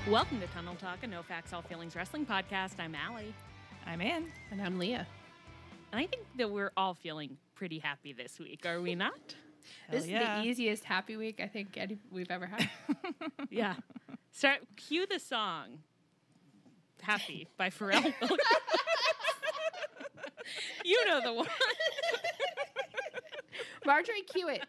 Welcome to Tunnel Talk, a No Facts, All Feelings wrestling podcast. I'm Allie. I'm Ann. And I'm Leah. And I think that we're all feeling pretty happy this week, are we not? This is the easiest happy week I think we've ever had. Yeah. Cue the song, Happy by Pharrell Williams. You know the one. Marjorie, cue it.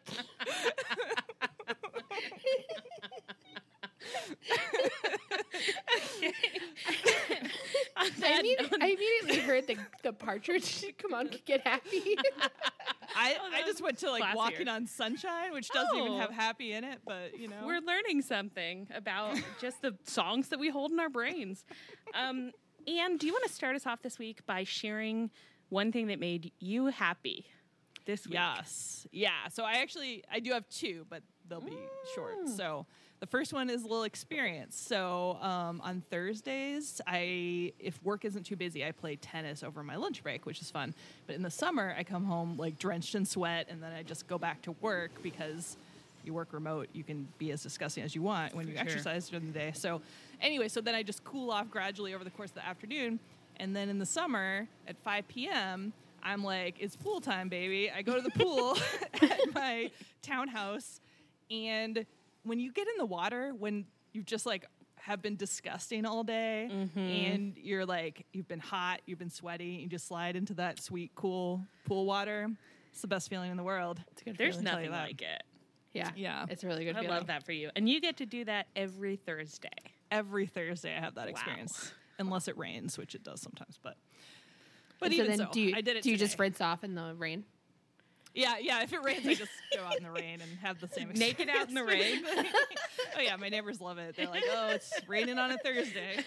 I immediately heard the partridge come on, get happy. I just went to classier. Walking on Sunshine, which doesn't even have happy in it, but you know. We're learning something about just the songs that we hold in our brains. Anne, do you want to start us off this week by sharing one thing that made you happy this week? Yes. Yeah. So I do have two, but they'll be short. So the first one is a little experience. So on Thursdays, if work isn't too busy, I play tennis over my lunch break, which is fun. But in the summer, I come home drenched in sweat, and then I just go back to work because you work remote. You can be as disgusting as you want when you exercise during the day. So anyway, then I just cool off gradually over the course of the afternoon. And then in the summer at 5 p.m., I'm like, it's pool time, baby. I go to the pool at my townhouse, and when you get in the water, when you've just have been disgusting all day, and you're you've been hot, you've been sweaty, you just slide into that sweet, cool pool water. It's the best feeling in the world. It's a good There's feeling. nothing like it. Yeah. It's a really good I feeling. love that for you. And you get to do that every Thursday. Every Thursday I have that experience, unless it rains, which it does sometimes. But even so, do I did it Do you today. just rinse off in the rain? Yeah. If it rains, I just go out in the rain and have the same experience. Naked out in the rain. Oh yeah, my neighbors love it. They're like, "Oh, it's raining on a Thursday."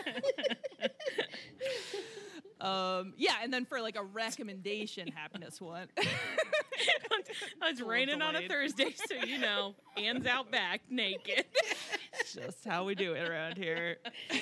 And then for a recommendation happiness one. It's raining on a Thursday, so you know, Anne's out back naked. It's just how we do it around here.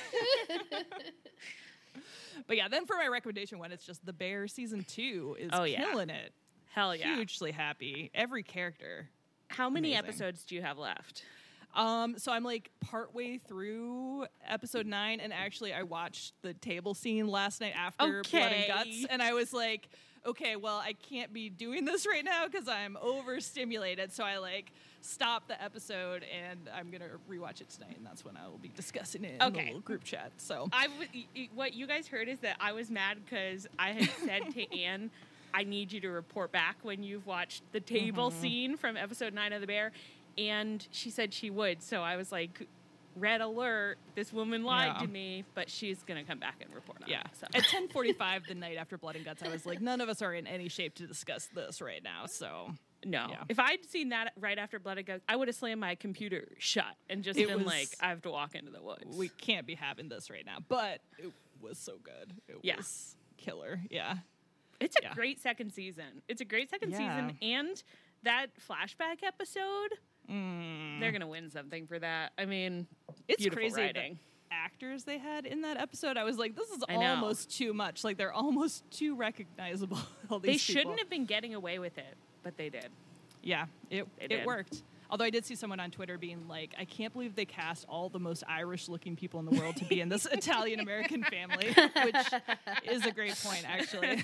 But yeah, then for my recommendation one, it's just The Bear season 2 is killing it. Hell yeah. Hugely happy. Every character. How many Amazing. episodes do you have left? So I'm partway through episode 9, and actually I watched the table scene last night after Blood and Guts, and I was like, okay, well, I can't be doing this right now because I'm overstimulated. So I stopped the episode, and I'm gonna rewatch it tonight, and that's when I will be discussing it in the little group chat. So what you guys heard is that I was mad because I had said to Anne, I need you to report back when you've watched the table scene from episode 9 of The Bear. And she said she would. So I was like, red alert, this woman lied to me, but she's going to come back and report on it. So. At 10:45 the night after Blood and Guts, I was like, none of us are in any shape to discuss this right now. So, no. Yeah. If I'd seen that right after Blood and Guts, I would have slammed my computer shut and just been like, I have to walk into the woods. We can't be having this right now. But it was so good. It was killer. Yeah. It's a great second season. It's a great second season. And that flashback episode, they're going to win something for that. I mean, it's crazy writing. The actors they had in that episode, I was like, this is almost too much. They're almost too recognizable. All these They shouldn't have been getting away with it, but they did. Yeah, it worked. Although I did see someone on Twitter being like, I can't believe they cast all the most Irish-looking people in the world to be in this Italian-American family, which is a great point, actually.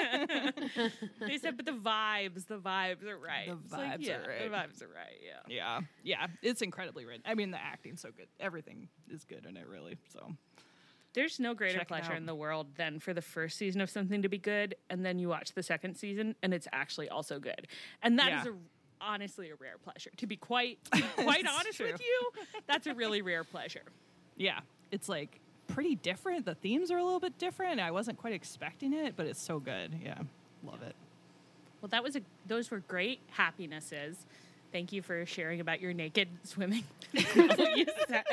They said, but the vibes are right. The vibes are right. The vibes are right, Yeah, it's incredibly written. I mean, the acting's so good. Everything is good in it, really, so... There's no greater Check it pleasure out. in the world than for the first season of something to be good, and then you watch the second season, and it's actually also good. And that is honestly a rare pleasure. To be quite honest with you, that's a really rare pleasure. Yeah, it's pretty different. The themes are a little bit different. I wasn't quite expecting it, but it's so good. Yeah, love it. Well, those were great happinesses. Thank you for sharing about your naked swimming. You said.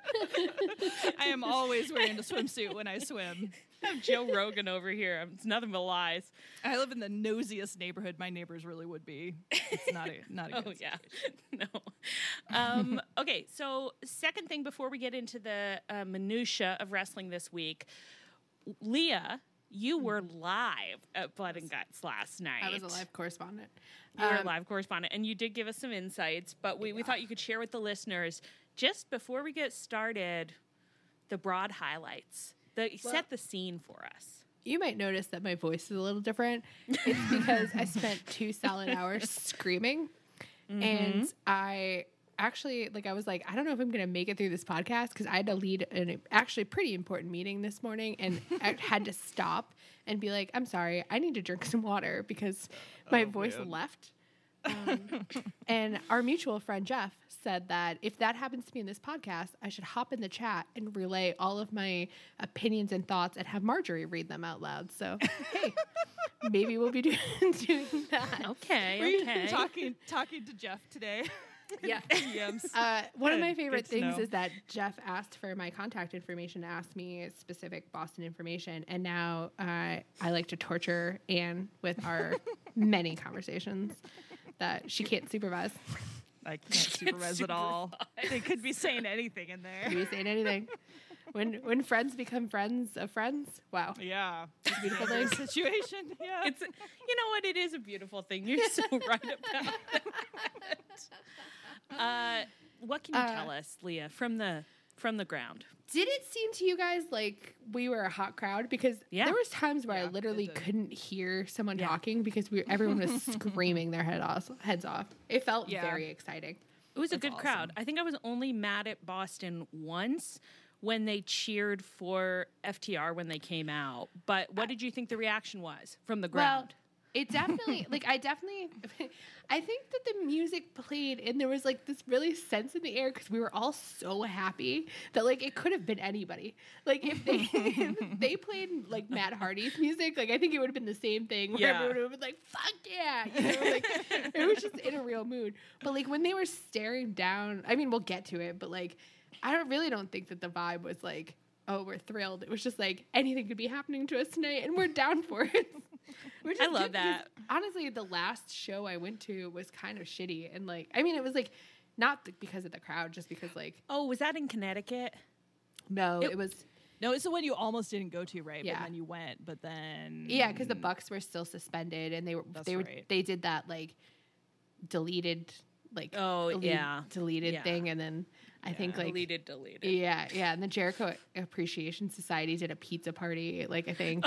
I am always wearing a swimsuit when I swim. I have Joe Rogan over here. It's nothing but lies. I live in the nosiest neighborhood my neighbors really would be. It's not a good situation. No. Okay, so second thing before we get into the minutia of wrestling this week, Leah, you were live at Blood and Guts last night. I was a live correspondent. You were a live correspondent, and you did give us some insights, but we thought you could share with the listeners, just before we get started, the broad highlights. Set the scene for us. You might notice that my voice is a little different. It's because I spent 2 solid hours screaming. And I actually, I was like, I don't know if I'm going to make it through this podcast because I had to lead an actually pretty important meeting this morning. And I had to stop and be like, I'm sorry, I need to drink some water because my voice left. And our mutual friend, Jeff, said that if that happens to me in this podcast, I should hop in the chat and relay all of my opinions and thoughts and have Marjorie read them out loud. So, hey, maybe we'll be doing that. Okay. Talking to Jeff today. Yeah. DMs. One of my favorite Good to things know. is that Jeff asked for my contact information, asked me specific Boston information, and now I like to torture Anne with our many conversations that she can't supervise. I can't supervise at all. They could be saying anything in there. Could be saying anything. When friends become friends of friends, wow. Yeah. Beautiful thing. Situation. Yeah. It's you know what? It is a beautiful thing. You're so right about that. What can you tell us, Leah, from the ground? Did it seem to you guys like we were a hot crowd? Because there was times where I Yeah, literally it did. couldn't hear someone talking because everyone was screaming their heads off. It felt very exciting. It was a That's good awesome. crowd. I think I was only mad at Boston once when they cheered for FTR when they came out. But what did you think the reaction was from the ground? Well, it definitely, I think that the music played and there was this really sense in the air because we were all so happy that it could have been anybody. If they played Matt Hardy's music, I think it would have been the same thing where everyone would have been fuck yeah. It was just in a real mood. But when they were staring down, I mean, we'll get to it, but I don't think that the vibe was oh, we're thrilled. It was just anything could be happening to us tonight and we're down for it. I love that. Honestly, the last show I went to was kind of shitty. And it was not because of the crowd, just because Oh, was that in Connecticut? no, it was, No, it's the one you almost didn't go to, right? Yeah. But then you went, but then yeah, because the Bucks were still suspended and they did that deleted, deleted thing. And then I think deleted. yeah. And the Jericho Appreciation Society did a pizza party. I think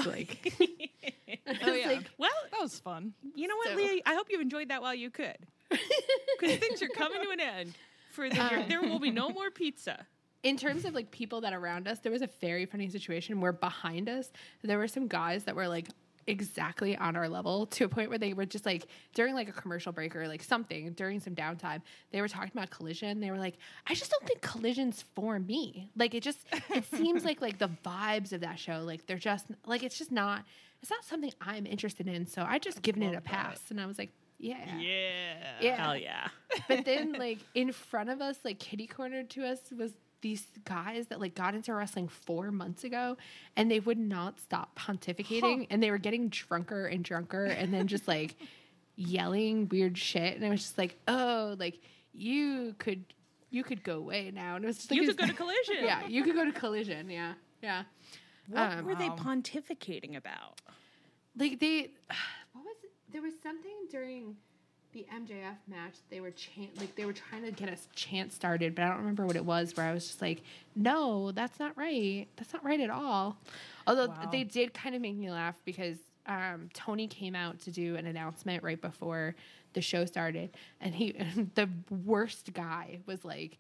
Oh yeah. Well, that was fun. you know what, So- Leah? I hope you enjoyed that while you could. Because things are coming to an end. For the year. There will be no more pizza. in terms of people that are around us, there was a very funny situation where behind us, there were some guys that were exactly on our level to a point where they were just during a commercial break or something during some downtime, they were talking about Collision. They were like, I just don't think Collision's for me. It seems like the vibes of that show, they're just it's not something I'm interested in. So I just given it a pass. And I was like, yeah. Hell yeah. But then in front of us, kitty cornered to us was these guys that got into wrestling 4 months ago and they would not stop pontificating and they were getting drunker and drunker and then just yelling weird shit. And I was just oh, you could go away now. And it was just You could go to Collision. Yeah, you could go to Collision. Yeah. Yeah. What were they Wow. pontificating about? What was it? There was something during the MJF match. They were they were trying to get us chant started, but I don't remember what it was. Where I was just no, that's not right. That's not right at all. Although Wow. they did kind of make me laugh because Tony came out to do an announcement right before the show started, and the worst guy was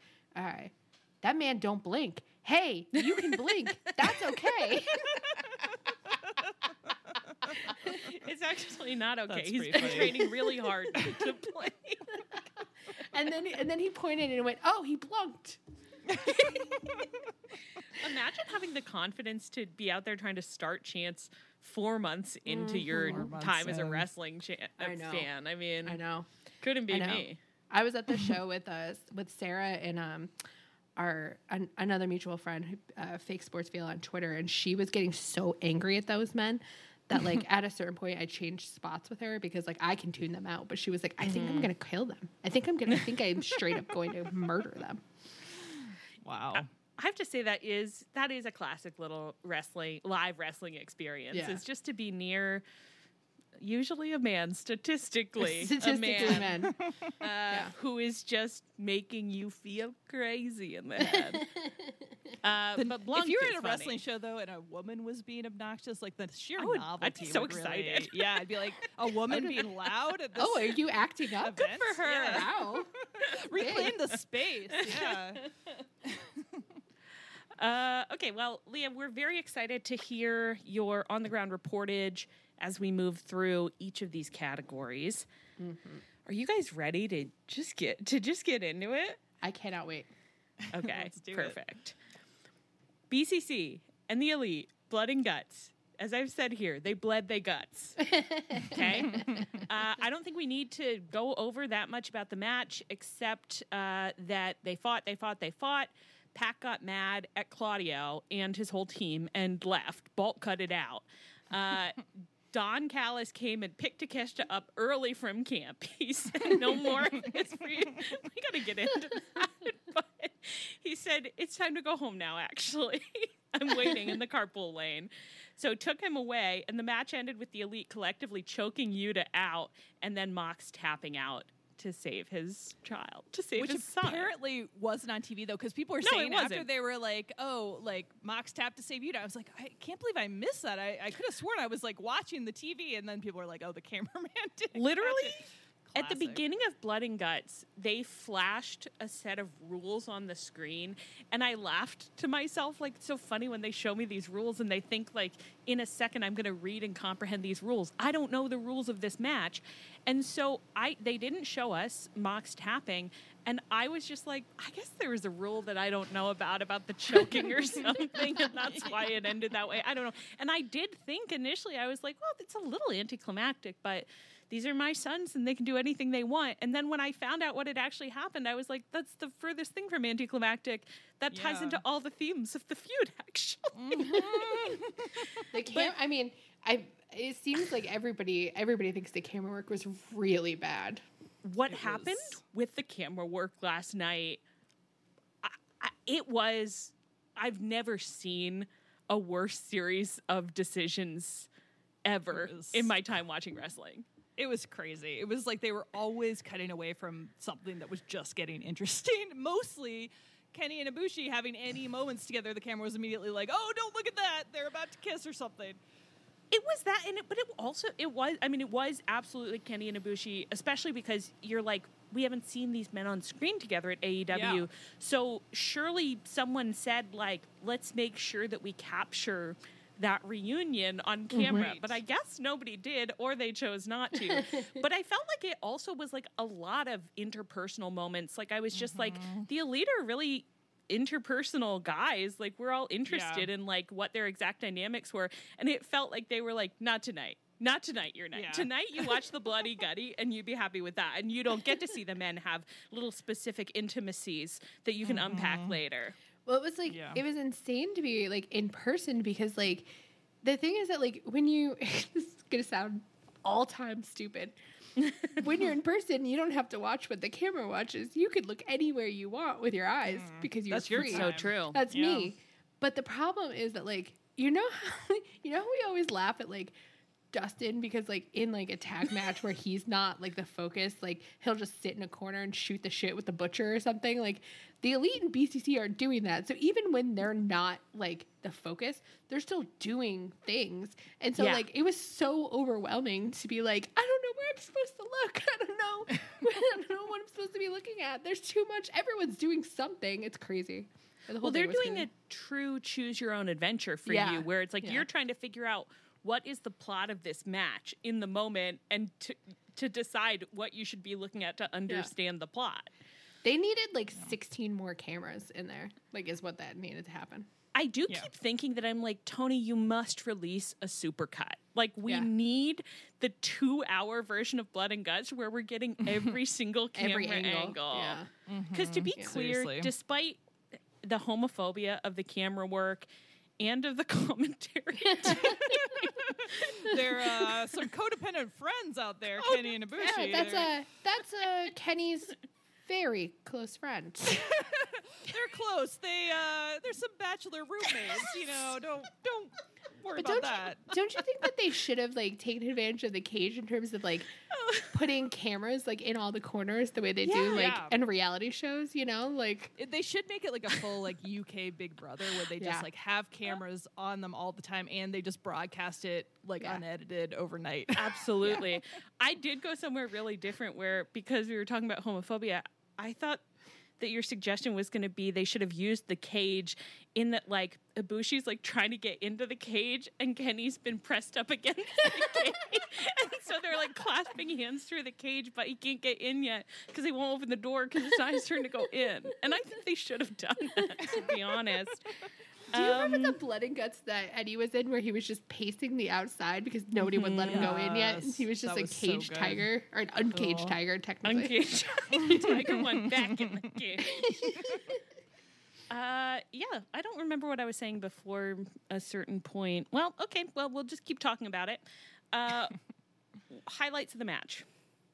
that man don't blink. Hey, you can blink. That's okay. It's actually not okay. That's He's pretty been funny. training really hard to play. And then he pointed and went, "Oh, he blunked." Imagine having the confidence to be out there trying to start chants 4 months into your 4 months time as a in. wrestling I know. fan. I mean, I know. couldn't be I know. me. I was at the show with Sarah and another mutual friend, Fake Sports Feel on Twitter, and she was getting so angry at those men that at a certain point I changed spots with her because I can tune them out, but she was I think I'm gonna kill them. I think I'm straight up going to murder them. Wow. I have to say that is a classic little live wrestling experience. Yeah. It's just to be near usually a man, statistically a man. men. Who is just making you feel crazy in the head. But Blanc if you were is at a funny. wrestling show though, and a woman was being obnoxious, like the sheer novelty, I'd be so would really- excited. yeah, I'd be like a woman being loud at this. Oh, are you acting up? Good for her. Yeah. Wow. Reclaim the space. Yeah. Okay, well, Leah, we're very excited to hear your on the ground reportage as we move through each of these categories. Mm-hmm. Are you guys ready to just get into it? I cannot wait. Okay, Let's do it. perfect. BCC and the Elite, blood and guts. As I've said here, they bled their guts. Okay? I don't think we need to go over that much about the match, except that they fought. Pac got mad at Claudio and his whole team and left. Bolt cut it out. Don Callis came and picked Takeshita up early from camp. He said, no more of this for you. We got to get into that. But he said, it's time to go home now, actually. I'm waiting in the carpool lane. So took him away, and the match ended with the Elite collectively choking Yuta out, and then Mox tapping out to save his child, to save Which his son. apparently wasn't on TV though, because people were No, saying it after wasn't. they were like, "Oh, like Mox tapped to save you." I was like, I can't believe I missed that. I could have sworn I was like watching the TV, and then people were like, "Oh, the cameraman did." Literally, at the Classic. beginning of Blood and Guts, they flashed a set of rules on the screen, and I laughed to myself, like, it's so funny when they show me these rules and they think, like, in a second I'm going to read and comprehend these rules. I don't know the rules of this match. And so they didn't show us Mox tapping, and I was just like, I guess there was a rule that I don't know about the choking or something, and that's why it ended that way. I don't know. And I did think initially, I was like, well, it's a little anticlimactic, but these are my sons and they can do anything they want. And then when I found out what had actually happened, I was like, that's the furthest thing from anticlimactic. That ties Yeah. into all the themes of the feud, actually. It seems like everybody thinks the camera work was really bad. What It happened was- with the camera work last night, I've never seen a worse series of decisions ever It was- in my time watching wrestling. It was crazy. It was like they were always cutting away from something that was just getting interesting. Mostly Kenny and Ibushi having any moments together, the camera was immediately like, "Oh, don't look at that. They're about to kiss or something." It was that, but it was absolutely Kenny and Ibushi, especially because you're like, we haven't seen these men on screen together at AEW. Yeah. So surely someone said, like, let's make sure that we capture that reunion on camera. Right. But I guess nobody did, or they chose not to. But I felt like it also was like a lot of interpersonal moments. Like I was just like, the Elite are really interpersonal guys. Like we're all interested in like what their exact dynamics were. And it felt like they were like, not tonight. Not tonight, your night. Yeah. Tonight, you watch the Bloody Gutty, and you'd be happy with that. And you don't get to see the men have little specific intimacies that you can unpack later. Well, it was like Yeah. it was insane to be like in person because like the thing is that like when you this is gonna sound all time stupid. When you're in person, you don't have to watch what the camera watches. You could look anywhere you want with your eyes because you're That's your free. time. So true. That's Yeah. me. But the problem is that like you know how we always laugh at like Dustin because like in like a tag match where he's not like the focus, like he'll just sit in a corner and shoot the shit with the butcher or something. Like the Elite and BCC are doing that. So even when they're not like the focus, they're still doing things. And so Yeah. like it was so overwhelming to be like, I don't know where I'm supposed to look. I don't know. I don't know what I'm supposed to be looking at. There's too much. Everyone's doing something. It's crazy. The whole Well, they're thing was doing good. a true choose your own adventure for Yeah. you, where it's like Yeah. you're trying to figure out what is the plot of this match in the moment and to decide what you should be looking at to understand the plot. They needed like 16 more cameras in there, like is what that needed to happen. I do Yeah. keep thinking that I'm like, Tony, you must release a supercut. Like, we Yeah. need the 2-hour version of Blood and Guts where we're getting every single camera Every angle. angle. Yeah. Because to be Yeah. clear, Seriously. despite the homophobia of the camera work and of the commentary, There are some codependent friends out there, Kenny and Ibushi. Yeah, that's Kenny's very close friend. They're close. They're some bachelor roommates. You know, don't worry But about that. don't you think that they should have like taken advantage of the cage in terms of like putting cameras like in all the corners the way they do like in reality shows, you know? Like They should make it like a full like UK Big Brother where they just like have cameras on them all the time and they just broadcast it like unedited overnight. Absolutely. I did go somewhere really different where, because we were talking about homophobia, I thought that your suggestion was going to be they should have used the cage in that, like, Ibushi's like trying to get into the cage and Kenny's been pressed up against the cage. And so they're like clasping hands through the cage, but he can't get in yet because he won't open the door because it's not his turn to go in. And I think they should have done that, to be honest. Do you remember the blood and guts that Eddie was in where he was just pacing the outside because nobody would let him go in yet? And he was just a caged tiger, or an uncaged tiger, technically. Uncaged tiger went back in the cage. Yeah, I don't remember what I was saying before a certain point. Well, okay, well, we'll just keep talking about it. Highlights of the match.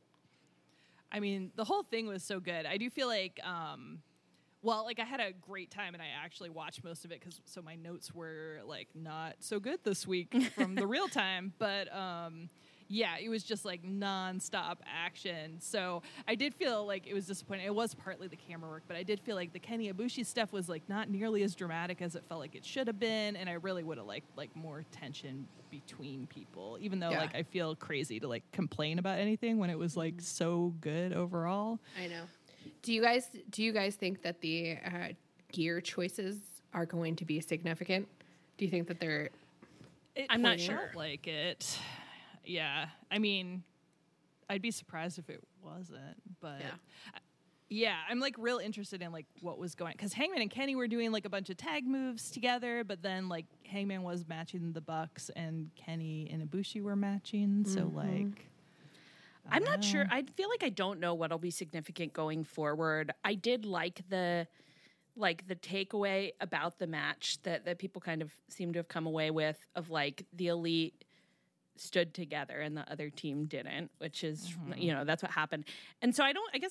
I mean, the whole thing was so good. I do feel like... well, like I had a great time and I actually watched most of it so my notes were like not so good this week from the real time, but yeah, it was just like nonstop action. So I did feel like it was disappointing. It was partly the camera work, but I did feel like the Kenny Ibushi stuff was like not nearly as dramatic as it felt like it should have been, and I really would have liked like more tension between people, even though like I feel crazy to like complain about anything when it was like so good overall. I know. Do you guys think that the gear choices are going to be significant? Do you think that they're... I'm not sure. Like it. Yeah. I mean, I'd be surprised if it wasn't, but yeah, I'm like real interested in like what was going, because Hangman and Kenny were doing like a bunch of tag moves together, but then like Hangman was matching the Bucks and Kenny and Ibushi were matching. So like... I'm not sure. I feel like I don't know what'll be significant going forward. I did like the takeaway about the match that people kind of seem to have come away with, of like the Elite stood together and the other team didn't, which is, you know, that's what happened. And so I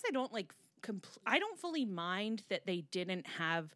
don't fully mind that they didn't have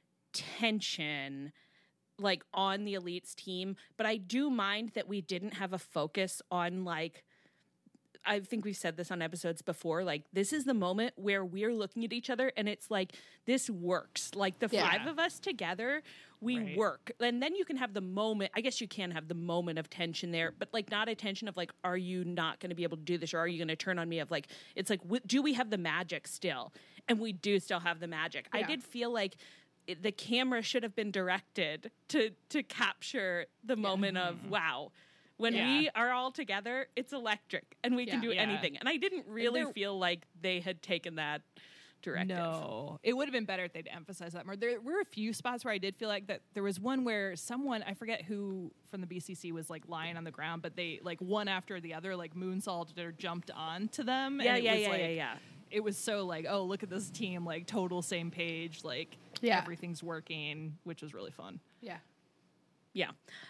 tension like on the Elite's team, but I do mind that we didn't have a focus on like, I think we've said this on episodes before, like, this is the moment where we're looking at each other and it's like, this works. Like, the five of us together, we work. And then you can have the moment, I guess you can have the moment of tension there, but, like, not a tension of, like, are you not going to be able to do this, or are you going to turn on me, of, like, it's like, do we have the magic still? And we do still have the magic. Yeah. I did feel like the camera should have been directed to capture the moment of, wow. When we are all together, it's electric, and we can do anything. And I didn't really feel like they had taken that directive. No. It would have been better if they'd emphasized that more. There were a few spots where I did feel like that there was one where someone, I forget who from the BCC, was like lying on the ground, but they like one after the other like moonsaulted or jumped onto them. Yeah. It was so like, oh, look at this team, like total same page, like everything's working, which was really fun. Yeah.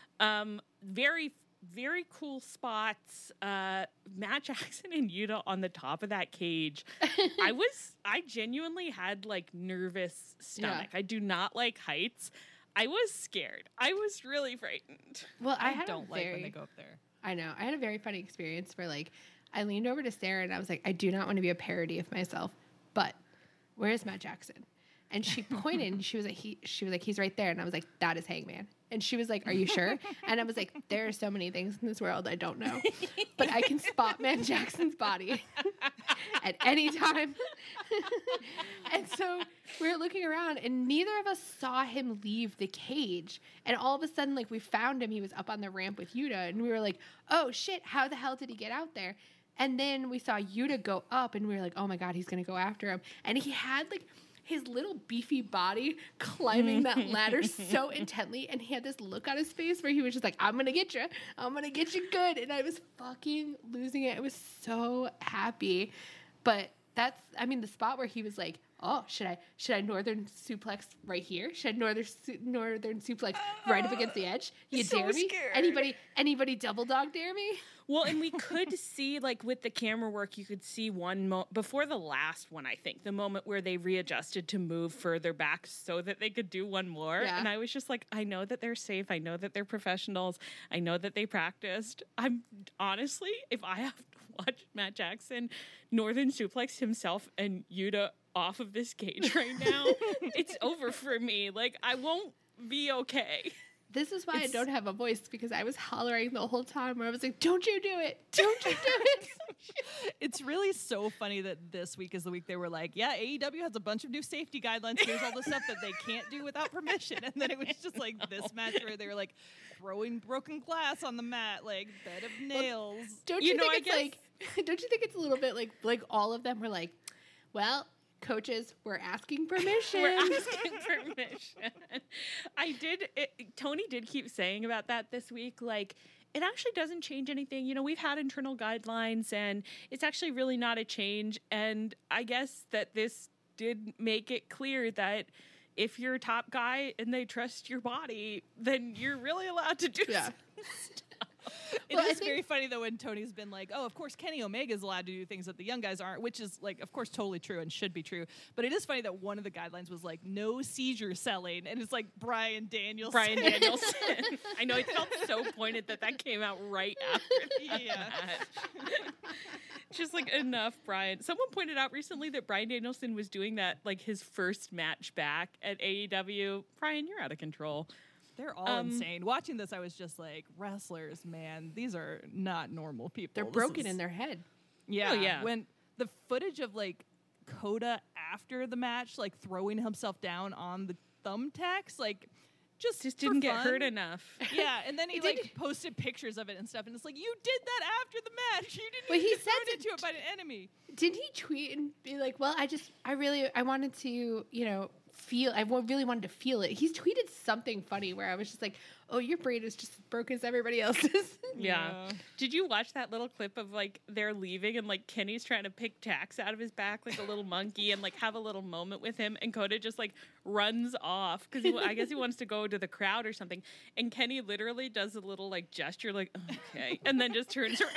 Very cool spots. Matt Jackson and Yuta on the top of that cage. I genuinely had like nervous stomach. I do not like heights. I was scared. I was really frightened. Well, I don't like when they go up there. I know. I had a very funny experience where like I leaned over to Sarah and I was like, I do not want to be a parody of myself, but where's Matt Jackson? And she pointed and she was like, he's right there. And I was like, that is Hangman. And she was like, are you sure? And I was like, there are so many things in this world I don't know. But I can spot Matt Jackson's body at any time. And so we were looking around and neither of us saw him leave the cage. And all of a sudden, like, we found him. He was up on the ramp with Yuta. And we were like, oh, shit, how the hell did he get out there? And then we saw Yuta go up and we were like, oh, my God, he's going to go after him. And he had, like, his little beefy body climbing that ladder so intently, and he had this look on his face where he was just like, I'm gonna get you good. And I was fucking losing it. I was so happy. But That's, I mean, the spot where he was like, oh, should I northern suplex right here? Should I northern suplex right up against the edge? You So dare me? scared. Anybody double dog dare me? Well, and we could see, like, with the camera work, you could see before the last one, I think, the moment where they readjusted to move further back so that they could do one more. Yeah. And I was just like, I know that they're safe. I know that they're professionals. I know that they practiced. I'm honestly, if I have to watch Matt Jackson northern suplex himself and Yuta off of this cage right now, it's over for me. Like, I won't be okay. This is why I don't have a voice, because I was hollering the whole time where I was like, don't you do it. Don't you do it. It's really so funny that this week is the week they were like, yeah, AEW has a bunch of new safety guidelines. Here's all the stuff that they can't do without permission. And then it was just like this match where they were like throwing broken glass on the mat, like bed of nails. Don't you think it's a little bit like all of them were like, well, coaches, we're asking permission. We're asking permission. Tony did keep saying about that this week, like, it actually doesn't change anything. You know, we've had internal guidelines and it's actually really not a change. And I guess that this did make it clear that if you're a top guy and they trust your body, then you're really allowed to do stuff. It is very funny, though, when Tony's been like, oh, of course, Kenny Omega's allowed to do things that the young guys aren't, which is, like, of course, totally true and should be true. But it is funny that one of the guidelines was, like, no seizure selling. And it's like Bryan Danielson. I know, it felt so pointed that came out right after the match. Just, like, enough, Bryan. Someone pointed out recently that Bryan Danielson was doing that, like, his first match back at AEW. Bryan, you're out of control. They're all insane. Watching this, I was just like, wrestlers, man, these are not normal people. They're broken in their head. Yeah. Oh, yeah. When the footage of, like, Kota after the match, like, throwing himself down on the thumbtacks, like, just didn't get fun. hurt enough. Yeah, and then he posted pictures of it and stuff, and it's like, you did that after the match. You didn't Well, even he get said thrown into it by an enemy. Didn't he tweet and be like, well, I wanted to, you know, I really wanted to feel it. He's tweeted something funny where I was just like, oh, your brain is just as broken as everybody else's. Yeah. Did you watch that little clip of, like, they're leaving and, like, Kenny's trying to pick tacks out of his back like a little monkey and, like, have a little moment with him, and Kota just, like, runs off because I guess he wants to go to the crowd or something, and Kenny literally does a little, like, gesture like, okay, and then just turns around.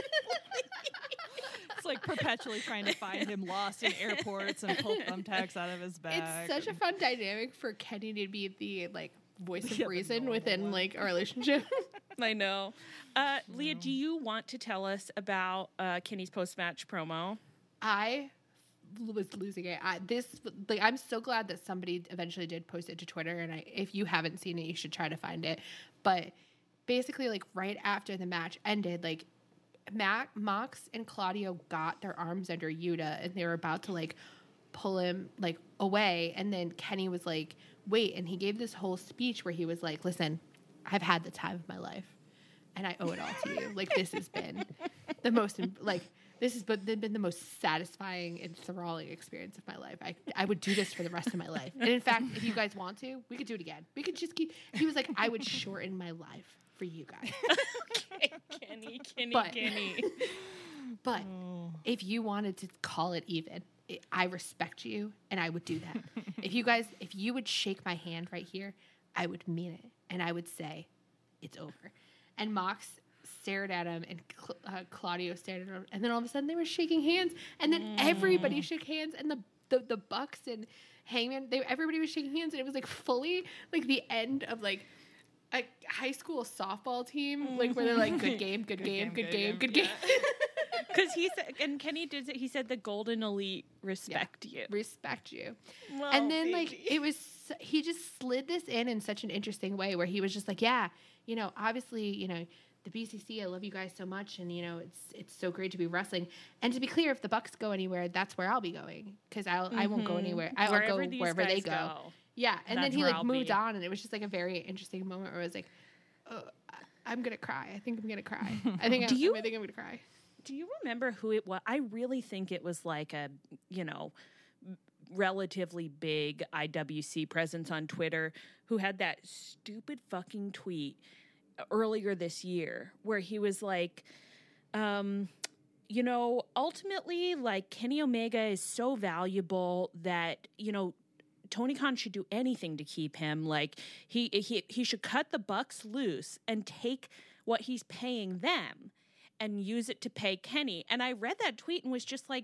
It's like perpetually trying to find him lost in airports and pull thumbtacks out of his back. It's such a fun dynamic for Kenny to be the, like, voice of reason within like a relationship. I know. Leah, do you want to tell us about Kenny's post-match promo? I was losing it. I'm so glad that somebody eventually did post it to Twitter, and if you haven't seen it, you should try to find it. But basically, like, right after the match ended, like, Mox and Claudio got their arms under Yuta, and they were about to, like, pull him, like, away, and then Kenny was like, wait, and he gave this whole speech where he was like, listen, I've had the time of my life, and I owe it all to you. Like, this has been the most, like, this has been the most satisfying, enthralling experience of my life. I would do this for the rest of my life. And in fact, if you guys want to, we could do it again. We could just keep, he was like, I would shorten my life for you guys. Okay, Kenny. But if you wanted to call it even, I respect you, and I would do that. If you would shake my hand right here, I would mean it, and I would say, it's over. And Mox stared at him, and Claudio stared at him, and then all of a sudden they were shaking hands, and then everybody shook hands, and the Bucks and Hangman, everybody was shaking hands, and it was like fully like the end of like a high school softball team, like where they're like, good game. Because he said, and Kenny did it, he said the Golden Elite respect you. Well, and then, like, it was, he just slid this in such an interesting way where he was just like, yeah, you know, obviously, you know, the BCC, I love you guys so much, and, you know, it's so great to be wrestling. And to be clear, if the Bucks go anywhere, that's where I'll be going, because I won't go anywhere. I'll go wherever they go. Yeah, and then he, like, moved on, and it was just, like, a very interesting moment where I was like, oh, I'm going to cry. I think I'm going to cry. I think I'm going to cry. Do you remember who it was? I really think it was like a, you know, relatively big IWC presence on Twitter who had that stupid fucking tweet earlier this year where he was like, you ultimately, like, Kenny Omega is so valuable that, Tony Khan should do anything to keep him. Like, he should cut the Bucks loose and take what he's paying them and use it to pay Kenny. And I read that tweet and was just like,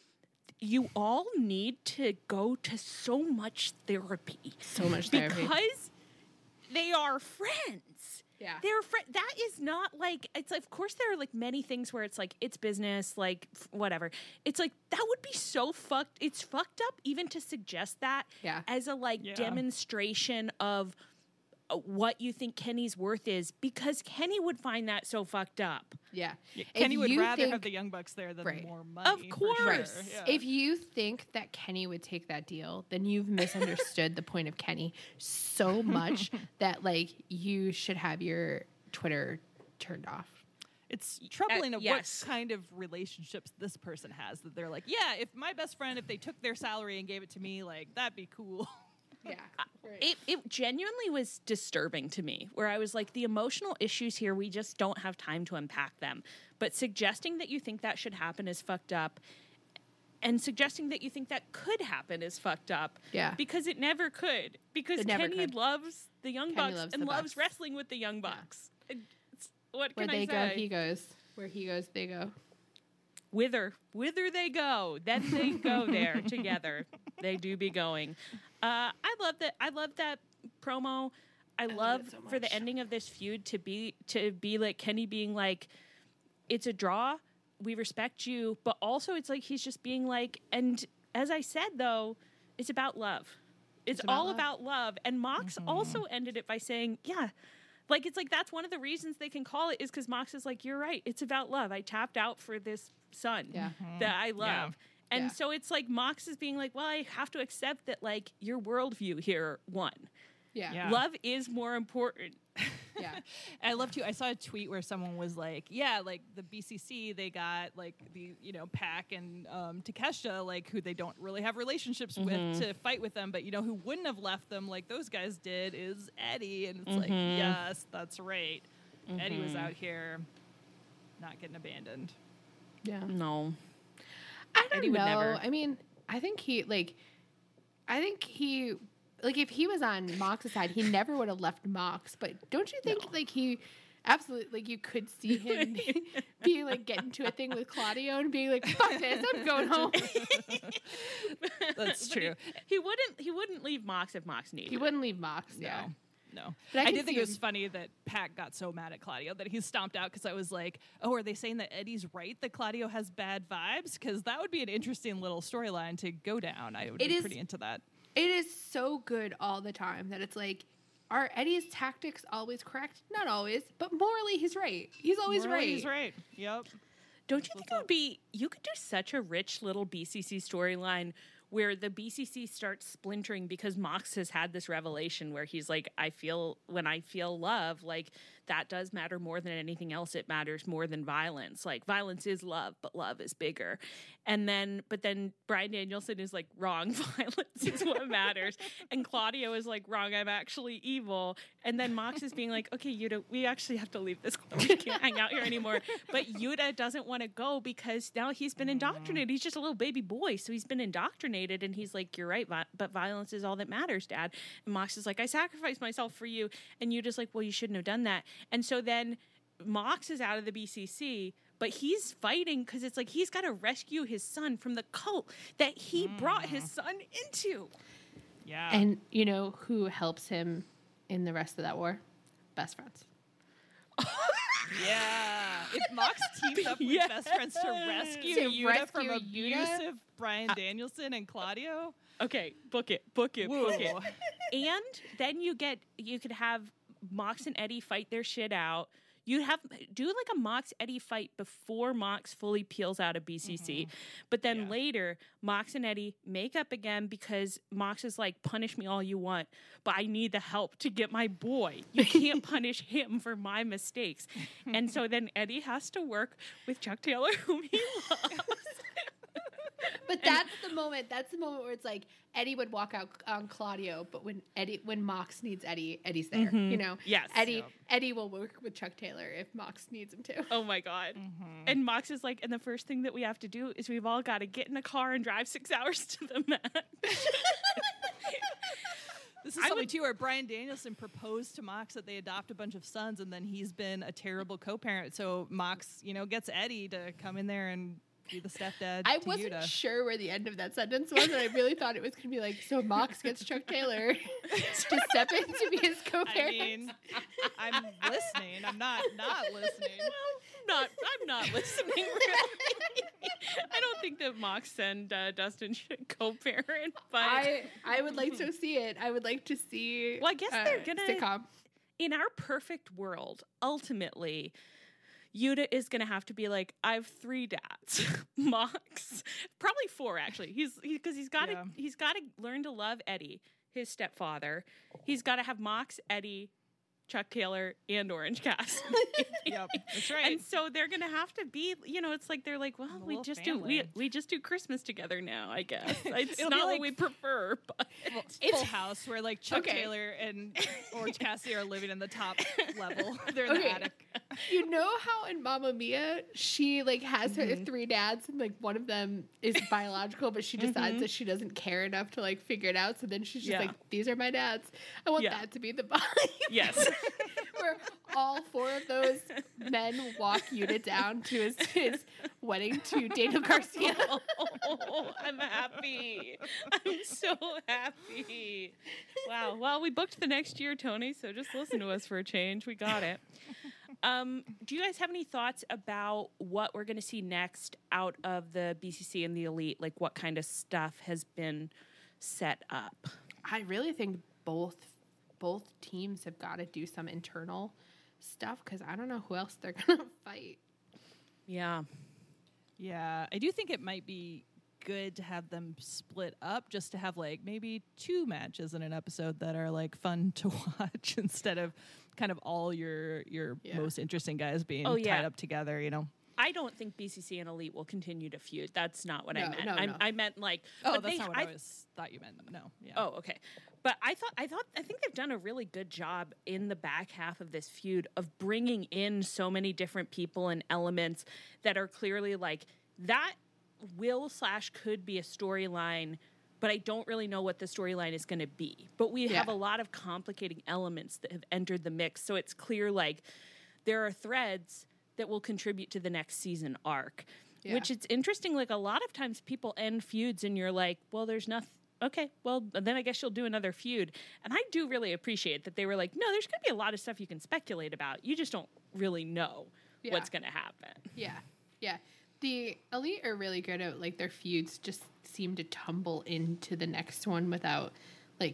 you all need to go to so much therapy. So much therapy. Because they are friends. Yeah. They're that is not like, it's like, of course there are like many things where it's like, it's business, like whatever. It's like, that would be so fucked. It's fucked up even to suggest that as a demonstration of what you think Kenny's worth is, because Kenny would find that so fucked up. Yeah. Kenny would rather have the Young Bucks there than more money. Of course. For sure. Yeah. If you think that Kenny would take that deal, then you've misunderstood the point of Kenny so much that, like, you should have your Twitter turned off. It's troubling of what kind of relationships this person has, that they're like, yeah, if my best friend, if they took their salary and gave it to me, like, that'd be cool. Yeah. Right. It genuinely was disturbing to me, where I was like, the emotional issues here, we just don't have time to unpack them. But suggesting that you think that should happen is fucked up. And suggesting that you think that could happen is fucked up. Yeah. Because it never could. Because Kenny loves the Young Bucks and loves wrestling with the Young Bucks. Yeah. What can I say? Where they go, he goes. Where he goes, they go. Whither they go, then they go there together. They do be going. I love that promo. I love so for the ending of this feud to be like Kenny being like, it's a draw. We respect you, but also it's like he's just being like, and as I said though, it's about love. It's all about love. And Mox also ended it by saying, yeah. Like, it's like, that's one of the reasons they can call it, is because Mox is like, you're right. It's about love. I tapped out for this son that I love. Yeah. And so it's like Mox is being like, well, I have to accept that, like, your worldview here won. Yeah. Love is more important. Yeah. I love too. I saw a tweet where someone was like, yeah, like the BCC, they got like the, Pac and Takeshita, like, who they don't really have relationships with, to fight with them. But, who wouldn't have left them like those guys did is Eddie. And it's like, yes, that's right. Eddie was out here not getting abandoned. Yeah. No. I don't know. I mean, I think he, if he was on Mox's side, he never would have left Mox. But don't you think, like, he absolutely, like, you could see him be like, getting into a thing with Claudio and being like, fuck this, I'm going home. That's true. He wouldn't leave Mox if Mox needed. He wouldn't leave Mox. No. But I did think it was funny that Pac got so mad at Claudio that he stomped out, because I was like, oh, are they saying that Eddie's right, that Claudio has bad vibes? Because that would be an interesting little storyline to go down. I would be pretty into that. It is so good all the time that it's like, are Eddie's tactics always correct? Not always, but morally he's right. He's always right. He's right. Yep. Don't you think you could do such a rich little BCC storyline where the BCC starts splintering because Mox has had this revelation where he's like, when I feel love, like, that does matter more than anything else. It matters more than violence. Like, violence is love, but love is bigger. But then Bryan Danielson is like, wrong, violence is what matters. And Claudio is like, wrong, I'm actually evil. And then Mox is being like, okay, Yuta, we actually have to leave this club. We can't hang out here anymore. But Yuta doesn't want to go because now he's been indoctrinated. He's just a little baby boy, so he's been indoctrinated. And he's like, you're right, but violence is all that matters, Dad. And Mox is like, I sacrificed myself for you. And Yuta's like, well, you shouldn't have done that. And so then Mox is out of the BCC, but he's fighting because it's like he's got to rescue his son from the cult that he brought his son into. Yeah. And you know who helps him in the rest of that war? Best friends. Yeah. If Mox teamed up with Best Friends to rescue Yuta from abusive Bryan Danielson and Claudio. Okay, book it. And then you could have Mox and Eddie fight their shit out. You do like a Mox Eddie fight before Mox fully peels out of BCC. But then later, Mox and Eddie make up again because Mox is like, punish me all you want, but I need the help to get my boy. You can't punish him for my mistakes. And so then Eddie has to work with Chuck Taylor, whom he loves. But that's the moment. That's the moment where it's like Eddie would walk out on Claudio, but when Mox needs Eddie, Eddie's there. You know. Yes. Eddie will work with Chuck Taylor if Mox needs him to. Oh my God. And Mox is like, and the first thing that we have to do is we've all got to get in a car and drive 6 hours to the match. This is something too where Bryan Danielson proposed to Mox that they adopt a bunch of sons, and then he's been a terrible co-parent. So Mox, gets Eddie to come in there and be the stepdad. I wasn't sure where the end of that sentence was, and I really thought it was going to be like, so Mox gets Chuck Taylor to step in to be his co-parent. I mean, I'm listening. I'm not listening. Well, I'm not listening. Really. I don't think that Mox and Dustin should co-parent, but I would like to see it. I would like to see. Well, I guess they're gonna sitcom. In our perfect world, ultimately, Yuta is gonna have to be like, I have 3 dads. Mox, probably 4 actually. Because he's got to learn to love Eddie, his stepfather. He's got to have Mox, Eddie, Chuck Taylor, and Orange Cassidy. Yep, that's right. And so they're gonna have to be, it's like they're like, well, we just do Christmas together now, I guess. It's not what we prefer, but it's Full House where like Chuck Taylor and Orange Cassidy are living in the top level. They're in the attic. You know how in Mamma Mia she like has her 3 dads and like one of them is biological, but she decides that she doesn't care enough to like figure it out. So then she's just like, these are my dads. I want that to be the vibe. Yes. Where all 4 of those men walk Yuta down to his wedding to Daniel Garcia. I'm happy. I'm so happy. Wow. Well, we booked the next year, Tony, so just listen to us for a change. We got it. Do you guys have any thoughts about what we're going to see next out of the BCC and the Elite? Like what kind of stuff has been set up? I really think both teams have got to do some internal stuff because I don't know who else they're going to fight. Yeah. Yeah. I do think it might be good to have them split up just to have like maybe 2 matches in an episode that are like fun to watch instead of kind of all your most interesting guys being tied up together, I don't think BCC and Elite will continue to feud. That's not what I meant. No. I meant like. Oh, that's not what I thought you meant. No. Yeah. Oh, okay. But I think they've done a really good job in the back half of this feud of bringing in so many different people and elements that are clearly like that could be a storyline, but I don't really know what the storyline is going to be. But we have a lot of complicating elements that have entered the mix, so it's clear like there are threads that will contribute to the next season arc. Yeah. Which it's interesting. Like a lot of times people end feuds and you're like, well, there's nothing. Okay, well, then I guess you'll do another feud. And I do really appreciate that they were like, no, there's going to be a lot of stuff you can speculate about. You just don't really know what's going to happen. Yeah, yeah. The Elite are really good at, like, their feuds just seem to tumble into the next one without a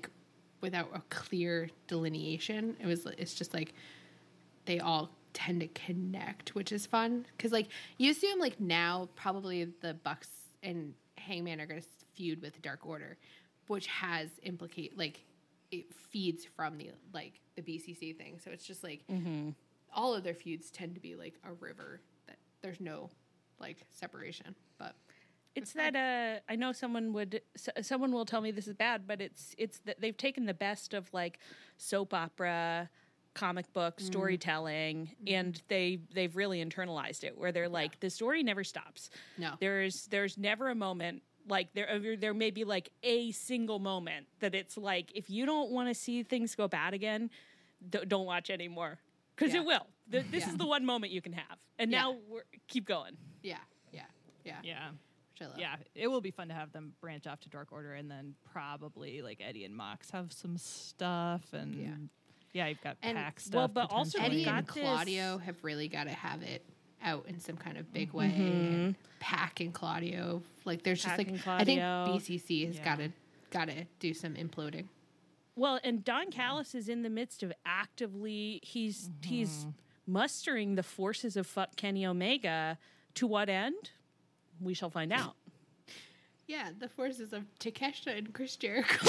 clear delineation. It's just, like, they all tend to connect, which is fun. Because, like, you assume, like, now probably the Bucks and Hangman are going to feud with Dark Order, which has it feeds from the BCC thing. So it's just like all of their feuds tend to be like a river that there's no like separation. But it's that I know someone will tell me this is bad, but it's that they've taken the best of like soap opera, comic book storytelling, and they've really internalized it where they're like the story never stops. No, there's never a moment. Like there may be like a single moment that it's like if you don't want to see things go bad again, don't watch anymore because it will. This is the one moment you can have, and now keep going. Yeah. Yeah. Which I love. Yeah, it will be fun to have them branch off to Dark Order, and then probably like Eddie and Mox have some stuff, and you've got Pac stuff. Well, but also Eddie and Claudio have really got to have it out in some kind of big way. And Pac and Claudio, like there's just like I think BCC has got to do some imploding. Well, and Don Callis is in the midst of actively he's mustering the forces of Fuck Kenny Omega. To what end? We shall find out. Yeah, the forces of Takeshita and Chris Jericho.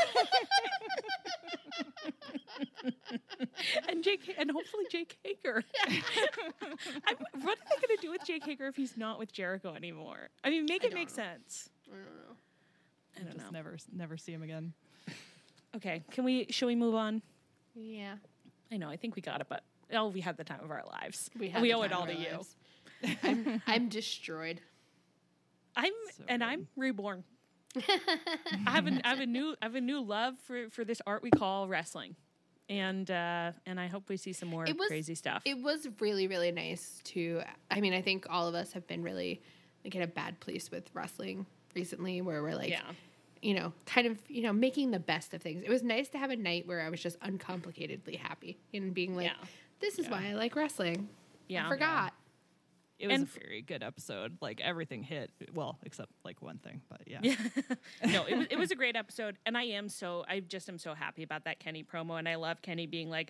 and hopefully Jake Hager. What are they going to do with Jake Hager if he's not with Jericho anymore? I mean, make it make sense. I don't Just know. never see him again. Okay, shall we move on? Yeah. I know, I think we got it, but we had the time of our lives. We owe it all to you. I'm destroyed. I'm good. reborn. I have a new love for this art we call wrestling, and I hope we see some more crazy stuff. It was really, really nice to. I mean, I think all of us have been really like in a bad place with wrestling recently, where we're like, kind of making the best of things. It was nice to have a night where I was just uncomplicatedly happy and being like, this is why I like wrestling. Yeah, I forgot. It was a very good episode. Like everything hit, well, except like one thing, but yeah. No, it was a great episode, and I just am so happy about that Kenny promo, and I love Kenny being like,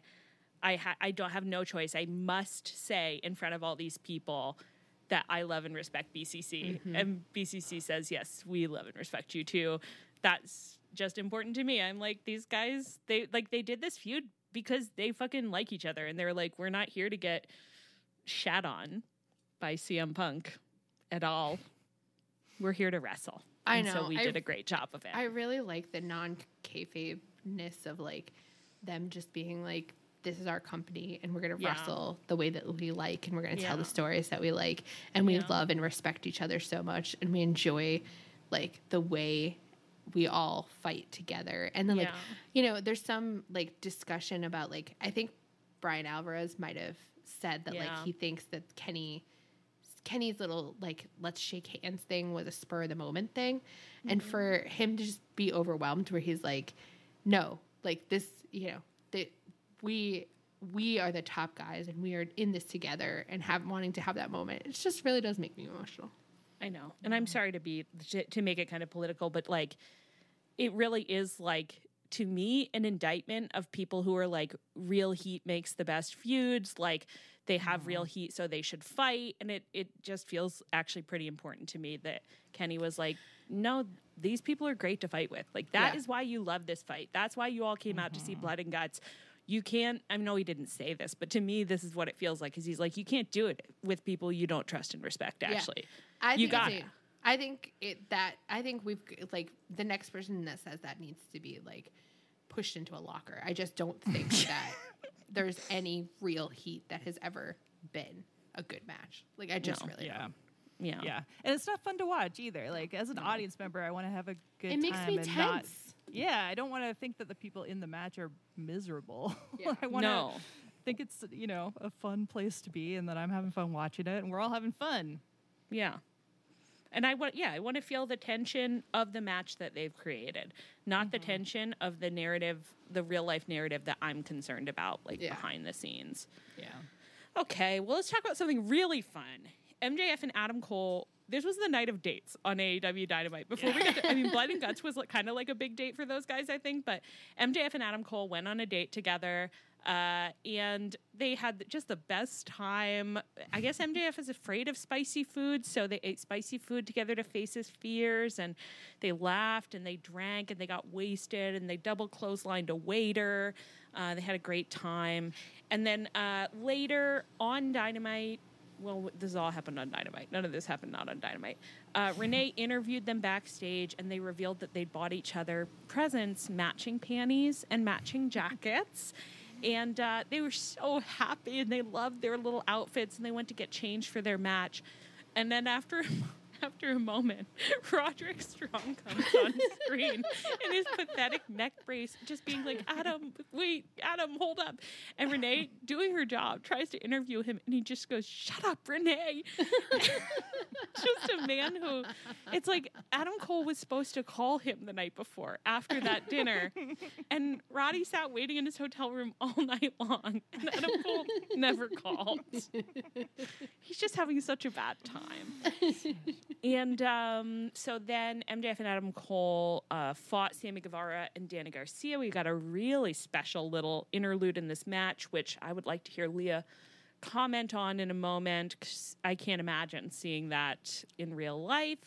I don't have no choice. I must say in front of all these people that I love and respect BCC, and BCC says, yes, we love and respect you too. That's just important to me. I'm like, these guys, they did this feud because they fucking like each other, and they're like, we're not here to get shat on by CM Punk at all. We're here to wrestle. I know. So we did a great job of it. I really like the non-kayfabe-ness of like them just being like, this is our company and we're going to wrestle the way that we like, and we're going to tell the stories that we like, and we love and respect each other so much, and we enjoy like the way we all fight together. And then like, there's some like discussion about like, I think Brian Alvarez might have said that like he thinks that Kenny's little like let's shake hands thing was a spur of the moment thing, and for him to just be overwhelmed where he's like, no, like this, that we are the top guys and we are in this together and wanting to have that moment. It just really does make me emotional. I know, and I'm sorry to make it kind of political, but like it really is like, to me, an indictment of people who are like, real heat makes the best feuds, like they have real heat, so they should fight. And it just feels actually pretty important to me that Kenny was like, no, these people are great to fight with. Like, that is why you love this fight. That's why you all came out to see Blood and Guts. You can't, I know he didn't say this, but to me, this is what it feels like, because he's like, you can't do it with people you don't trust and respect, actually. You got it. I think we've, like, the next person that says that needs to be, like, pushed into a locker. I just don't think that there's any real heat that has ever been a good match. Like, I just really don't. Yeah. And it's not fun to watch either. Like, as an audience member, I want to have a good time. It makes me tense. I don't want to think that the people in the match are miserable. I want to think it's, a fun place to be, and that I'm having fun watching it, and we're all having fun. Yeah. And I want to feel the tension of the match that they've created, not the tension of the narrative, the real life narrative that I'm concerned about, like behind the scenes. Yeah. Okay, well, let's talk about something really fun. MJF and Adam Cole. This was the night of dates on AEW Dynamite. Before we got to, Blood and Guts was kind of like a big date for those guys, I think. But MJF and Adam Cole went on a date together, and they had just the best time. I guess MJF is afraid of spicy food, so they ate spicy food together to face his fears, and they laughed, and they drank, and they got wasted, and they double clotheslined a waiter. They had a great time. And then later on Dynamite, well, this all happened on Dynamite. None of this happened not on Dynamite. Renee interviewed them backstage, and they revealed that they'd bought each other presents, matching panties and matching jackets. And they were so happy, and they loved their little outfits, and they went to get changed for their match. And then after a moment, Roderick Strong comes on screen in his pathetic neck brace, just being like, Adam, hold up. And Renee, doing her job, tries to interview him, and he just goes, shut up, Renee. Just a man who, it's like Adam Cole was supposed to call him the night before, after that dinner. And Roddy sat waiting in his hotel room all night long, and Adam Cole never called. He's just having such a bad time. And so then MJF and Adam Cole fought Sammy Guevara and Danny Garcia. We got a really special little interlude in this match, which I would like to hear Leah comment on in a moment, because I can't imagine seeing that in real life.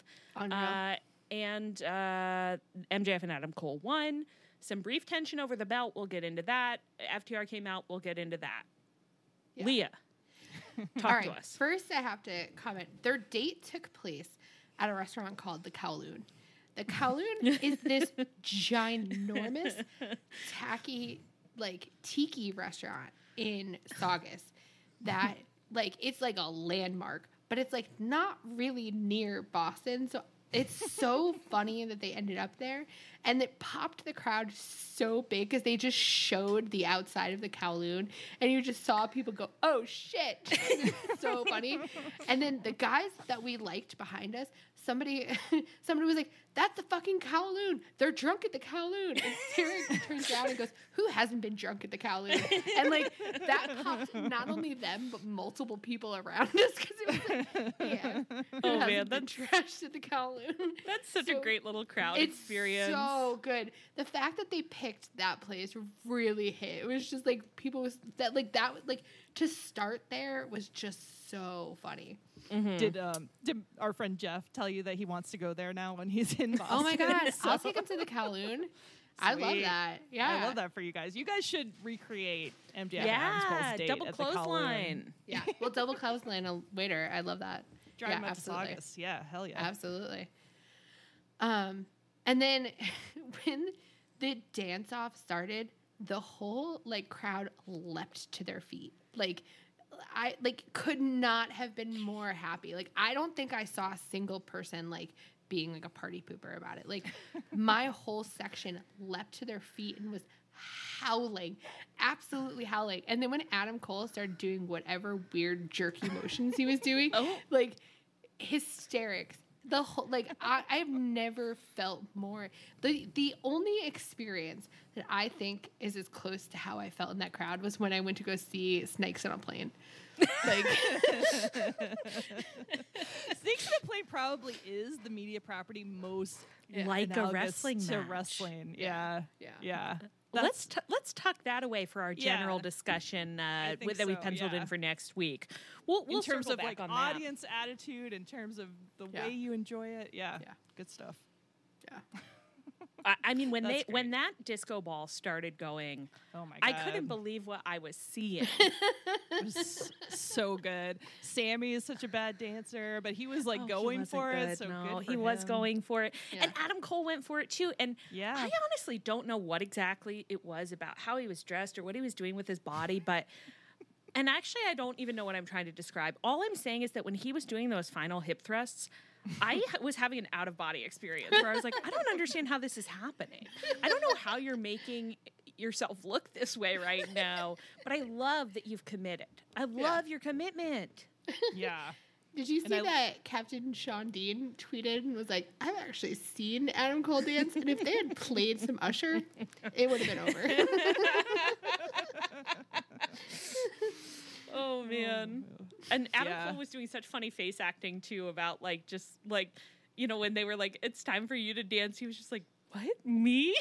And MJF and Adam Cole won. Some brief tension over the belt. We'll get into that. FTR came out. We'll get into that. Yeah. Leah, talk to us. First, I have to comment. Their date took place at a restaurant called the Kowloon. The Kowloon is this ginormous, tacky, like tiki restaurant in Saugus that like it's like a landmark, but it's like not really near Boston. So it's so funny that they ended up there, and it popped the crowd so big because they just showed the outside of the Kowloon, and you just saw people go, "Oh shit!" It's so funny. And then the guys that we liked behind us, somebody was like, "That's the fucking Kowloon. They're drunk at the Kowloon." And Sarah turns around and goes, "Who hasn't been drunk at the Kowloon?" And like that popped not only them but multiple people around us because it was like, yeah, Oh man, that's trashed at the Kowloon. that's such So a great little crowd It's experience. so good. The fact that they picked that place really hit. It was just like people was that to start there was just so funny. Did our friend Jeff tell you that he wants to go there now when he's in Boston? Oh my god, I'll take him to the Kowloon. I love Sweet. that. Yeah, I love that for you guys. You guys should recreate MJF and Adam Yeah, Cole's date double at the Kowloon. clothesline. Yeah, well, double clothesline a waiter. I love that. Drive yeah, him up to absolutely. Saugus. Yeah, hell yeah. Absolutely. And then when the dance off started, the whole like crowd leapt to their feet. Like I could not have been more happy. Like I don't think I saw a single person like being like a party pooper about it. Like my whole section leapt to their feet and was howling, absolutely howling. And then when Adam Cole started doing whatever weird jerky motions he was doing, like hysterics. The whole I've never felt more. The only experience that I think is as close to how I felt in that crowd was when I went to go see Snakes on a Plane. Like Snakes on a Plane probably is the media property most Like a analogous wrestling to match. wrestling. Yeah. Yeah. Let's tuck that away for our general Yeah. discussion think that we so, penciled yeah. in for next week. We'll In terms circle of back like on that. audience attitude, in terms of the Yeah. way you enjoy it. Yeah. Yeah. Good stuff. Yeah. I mean, when That's when that disco ball started going, Oh my god. I couldn't believe what I was seeing. It was so good. Sammy is such a bad dancer, but he was like Oh, he going wasn't for good. it. So no, good for he was him. going for it, Yeah. and Adam Cole went for it too. And Yeah. I honestly don't know what exactly it was about how he was dressed or what he was doing with his body, but. And actually, I don't even know what I'm trying to describe. All I'm saying is that when he was doing those final hip thrusts, I was having an out-of-body experience where I was like, I don't understand how this is happening. I don't know how you're making yourself look this way right now, but I love that you've committed. I love your commitment. Yeah. Did you And see that Captain Sean Dean tweeted and was like, "I've actually seen Adam Cole dance, and if they had played some Usher, it would have been over." Oh man. And Adam Yeah. Cole was doing such funny face acting too about like just like, you know, when they were like, it's time for you to dance, he was just like, what? Me?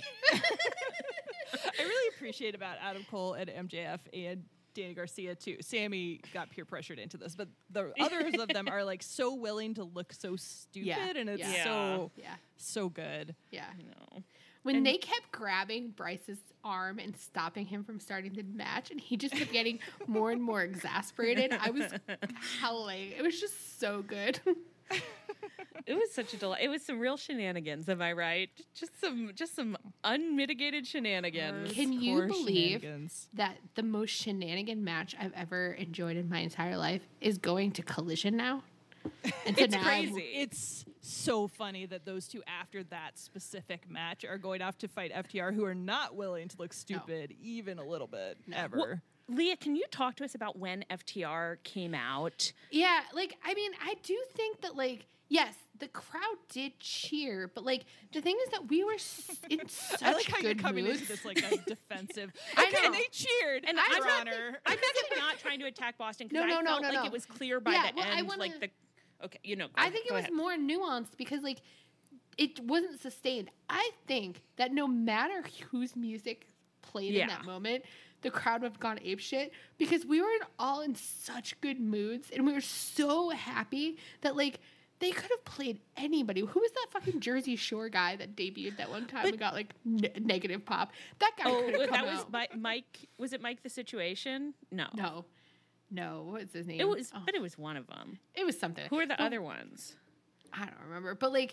I really appreciate about Adam Cole and MJF and Danny Garcia too. Sammy got peer pressured into this, but the others of them are like so willing to look so stupid, Yeah. and it's Yeah. so good. Yeah. No. When And- they kept grabbing Bryce's arm and stopping him from starting the match, and he just kept getting more and more exasperated, I was howling. It was just so good. It was such a delight. It was some real shenanigans, am I right? Just some unmitigated shenanigans. Can you Core believe shenanigans. that the most shenanigan match I've ever enjoyed in my entire life is going to Collision now? And so It's now crazy. It's so funny that those two, after that specific match, are going off to fight FTR, who are not willing to look stupid even a little bit ever. Well, Leah, can you talk to us about when FTR came out? Yeah, like, I mean, I do think that, like, yes, the crowd did cheer, but, like, the thing is that we were in such I like how you're good coming moods. into this like a defensive. I Okay, know. they cheered, And and I'm Your not- Honor. I'm actually not trying to attack Boston because No, I no, felt no, like no. it was clear by Yeah, the well, I end, wanna- like the. Okay, you know. I think it go was ahead. more nuanced because, like, it wasn't sustained. I think that no matter whose music played in Yeah. that moment, the crowd would have gone apeshit because we were all in such good moods and we were so happy that, like, they could have played anybody. Who was that fucking Jersey Shore guy that debuted that one time and got, like, negative pop? That guy Oh, could have that come was out. Mike. Was it Mike the Situation? No. No, what's his name? It was, Oh, but it was one of them. it was something. Who are the Well, other ones? I don't remember, but like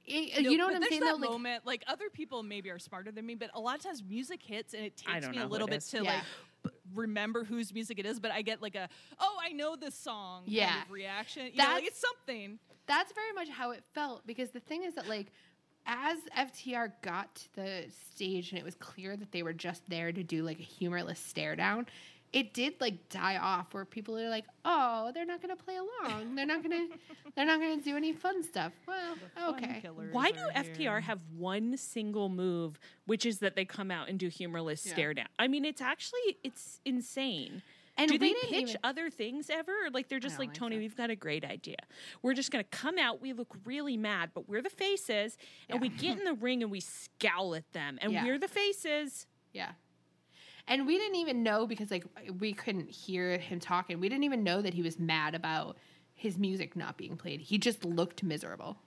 You know what I'm there's saying? That though, like, moment, like other people maybe are smarter than me, but a lot of times music hits and it I takes don't me know a who little it bit is. to Yeah. remember whose music it is. But I get like I know this song Yeah. kind of reaction. You know, like it's something. That's very much how it felt, because the thing is that, like, as FTR got to the stage and it was clear that they were just there to do like a humorless stare down, it did like die off, where people are like, oh, they're not going to play along. They're not going to do any fun stuff. Well, okay. Why do FTR have one single move, which is that they come out and do humorless stare down? I mean, it's insane. And do we they didn't pitch even- other things ever? Or, like, they're just don't like, think Tony, so. we've got a great idea. We're just going to come out. We look really mad, but we're the faces. And we get in the ring and we scowl at them. And we're the faces. Yeah. And we didn't even know, because like we couldn't hear him talking. We didn't even know that he was mad about his music not being played. He just looked miserable.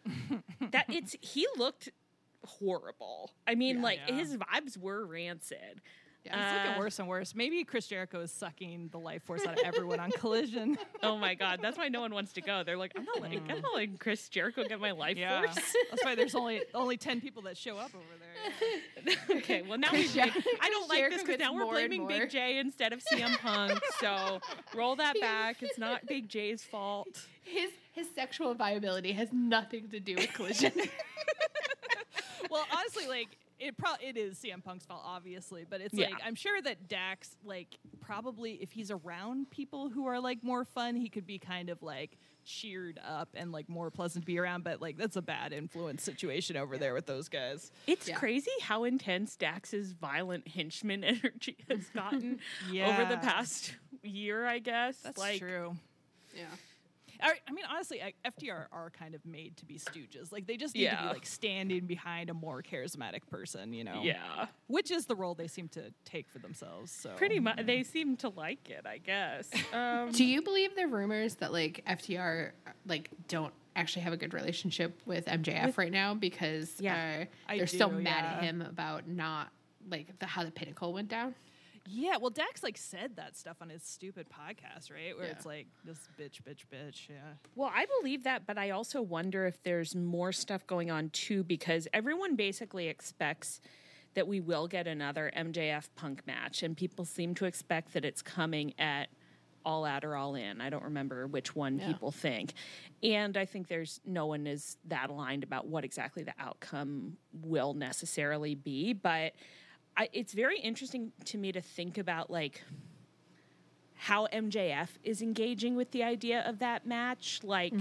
He looked horrible. I mean, Yeah. his vibes were rancid. It's looking worse and worse. Maybe Chris Jericho is sucking the life force out of everyone on Collision. Oh my God, that's why no one wants to go. They're like, I'm not letting Chris Jericho get my life force. That's why there's only 10 people that show up over there. Okay, well now I don't like this, because now we're blaming Big J instead of CM Punk. So roll that back. It's not Big J's fault. His sexual viability has nothing to do with Collision. Well, honestly, like it is CM Punk's fault, obviously, but it's Yeah. like I'm sure that Dax, like, probably if he's around people who are like more fun, he could be kind of like cheered up and like more pleasant to be around. But like that's a bad influence situation over there with those guys. It's crazy how intense Dax's violent henchman energy has gotten Yeah. over the past year, I guess. That's like, true. Yeah. I mean, honestly, FTR are kind of made to be stooges. Like, they just need to be, like, standing behind a more charismatic person, you know? Yeah. Which is the role they seem to take for themselves, so. Pretty much. They seem to like it, I guess. Do you believe the rumors that like FTR like don't actually have a good relationship with MJF right now, because Yeah, they're so do, mad at yeah. him about not like how the Pinnacle went down? Yeah, well, Dax, like, said that stuff on his stupid podcast, right? Where Yeah. it's like, this bitch, yeah. Well, I believe that, but I also wonder if there's more stuff going on too, because everyone basically expects that we will get another MJF Punk match, and people seem to expect that it's coming at All Out or All In. I don't remember which one people think. And I think no one is that aligned about what exactly the outcome will necessarily be, but it's very interesting to me to think about, like, how MJF is engaging with the idea of that match. Like,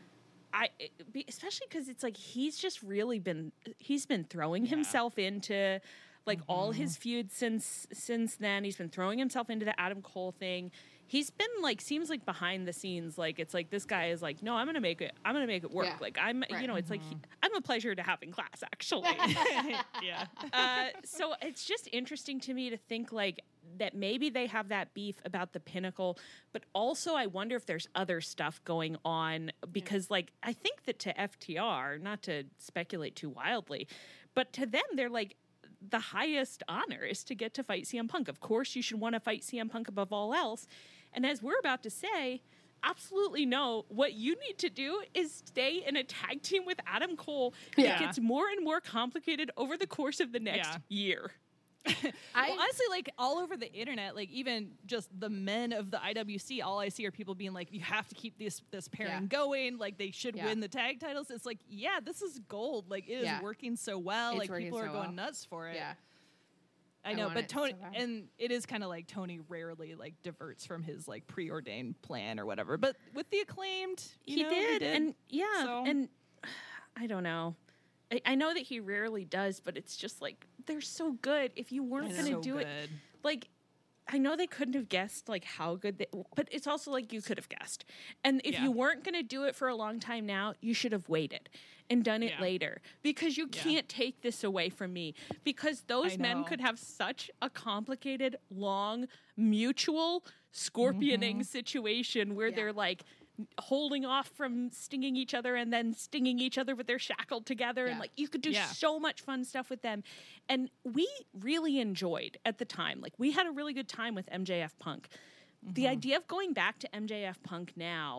especially because it's like he's just really been throwing himself into like all his feuds since then. He's been throwing himself into the Adam Cole thing. He's been like, seems like behind the scenes, like it's like this guy is like, no, I'm gonna make it work. Yeah. Like you know, it's like I'm a pleasure to have in class, actually. Yeah. So it's just interesting to me to think like that maybe they have that beef about the Pinnacle, but also I wonder if there's other stuff going on, because like I think that to FTR, not to speculate too wildly, but to them they're like, the highest honor is to get to fight CM Punk. Of course, you should want to fight CM Punk above all else. And as we're about to say, absolutely no. What you need to do is stay in a tag team with Adam Cole. Yeah. It gets more and more complicated over the course of the next year. Well, honestly, like all over the internet, like even just the men of the IWC, all I see are people being like, you have to keep this pairing going. Like they should win the tag titles. It's like, yeah, this is gold. Like it is working so well. It's like working people are so going well. nuts for it. Yeah. I know, want but it so Tony, bad. and it is kind of like Tony rarely like diverts from his like preordained plan or whatever. But with the Acclaimed, He did. And So- and I don't know. I know that he rarely does, but it's just like they're so good. If you weren't going to so do it, good. like I know they couldn't have guessed like how good they, but it's also like you could have guessed. And if you weren't going to do it for a long time now, you should have waited and done it later, because you can't take this away from me, because those men could have such a complicated, long, mutual scorpioning situation where they're like holding off from stinging each other and then stinging each other, but they're shackled together, and like you could do so much fun stuff with them. And we really enjoyed at the time, like we had a really good time with MJF Punk. The idea of going back to MJF Punk now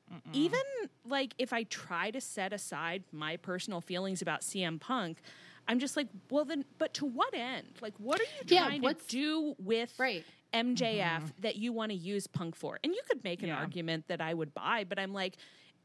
even like if I try to set aside my personal feelings about CM Punk, I'm just like, well then, but to what end? Like, what are you trying to do with MJF that you want to use Punk for? And you could make an argument that I would buy, but I'm like,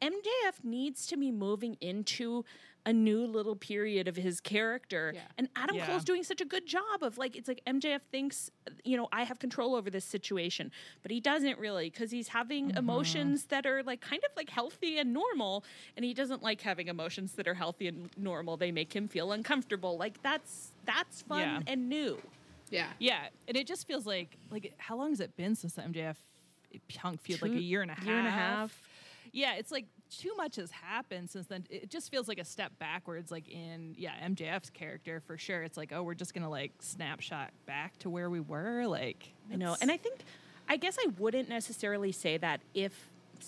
MJF needs to be moving into a new little period of his character. Yeah. And Adam Cole's doing such a good job of like, it's like MJF thinks, you know, I have control over this situation, but he doesn't really, because he's having emotions that are like kind of like healthy and normal. And he doesn't like having emotions that are healthy and normal. They make him feel uncomfortable. Like that's fun and new. Yeah. Yeah. And it just feels like how long has it been since the MJF Punk feud? Like a year and a half. Yeah, it's like too much has happened since then. It just feels like a step backwards, like in MJF's character for sure. It's like, oh, we're just gonna like snapshot back to where we were. Like I know, and I guess I wouldn't necessarily say that if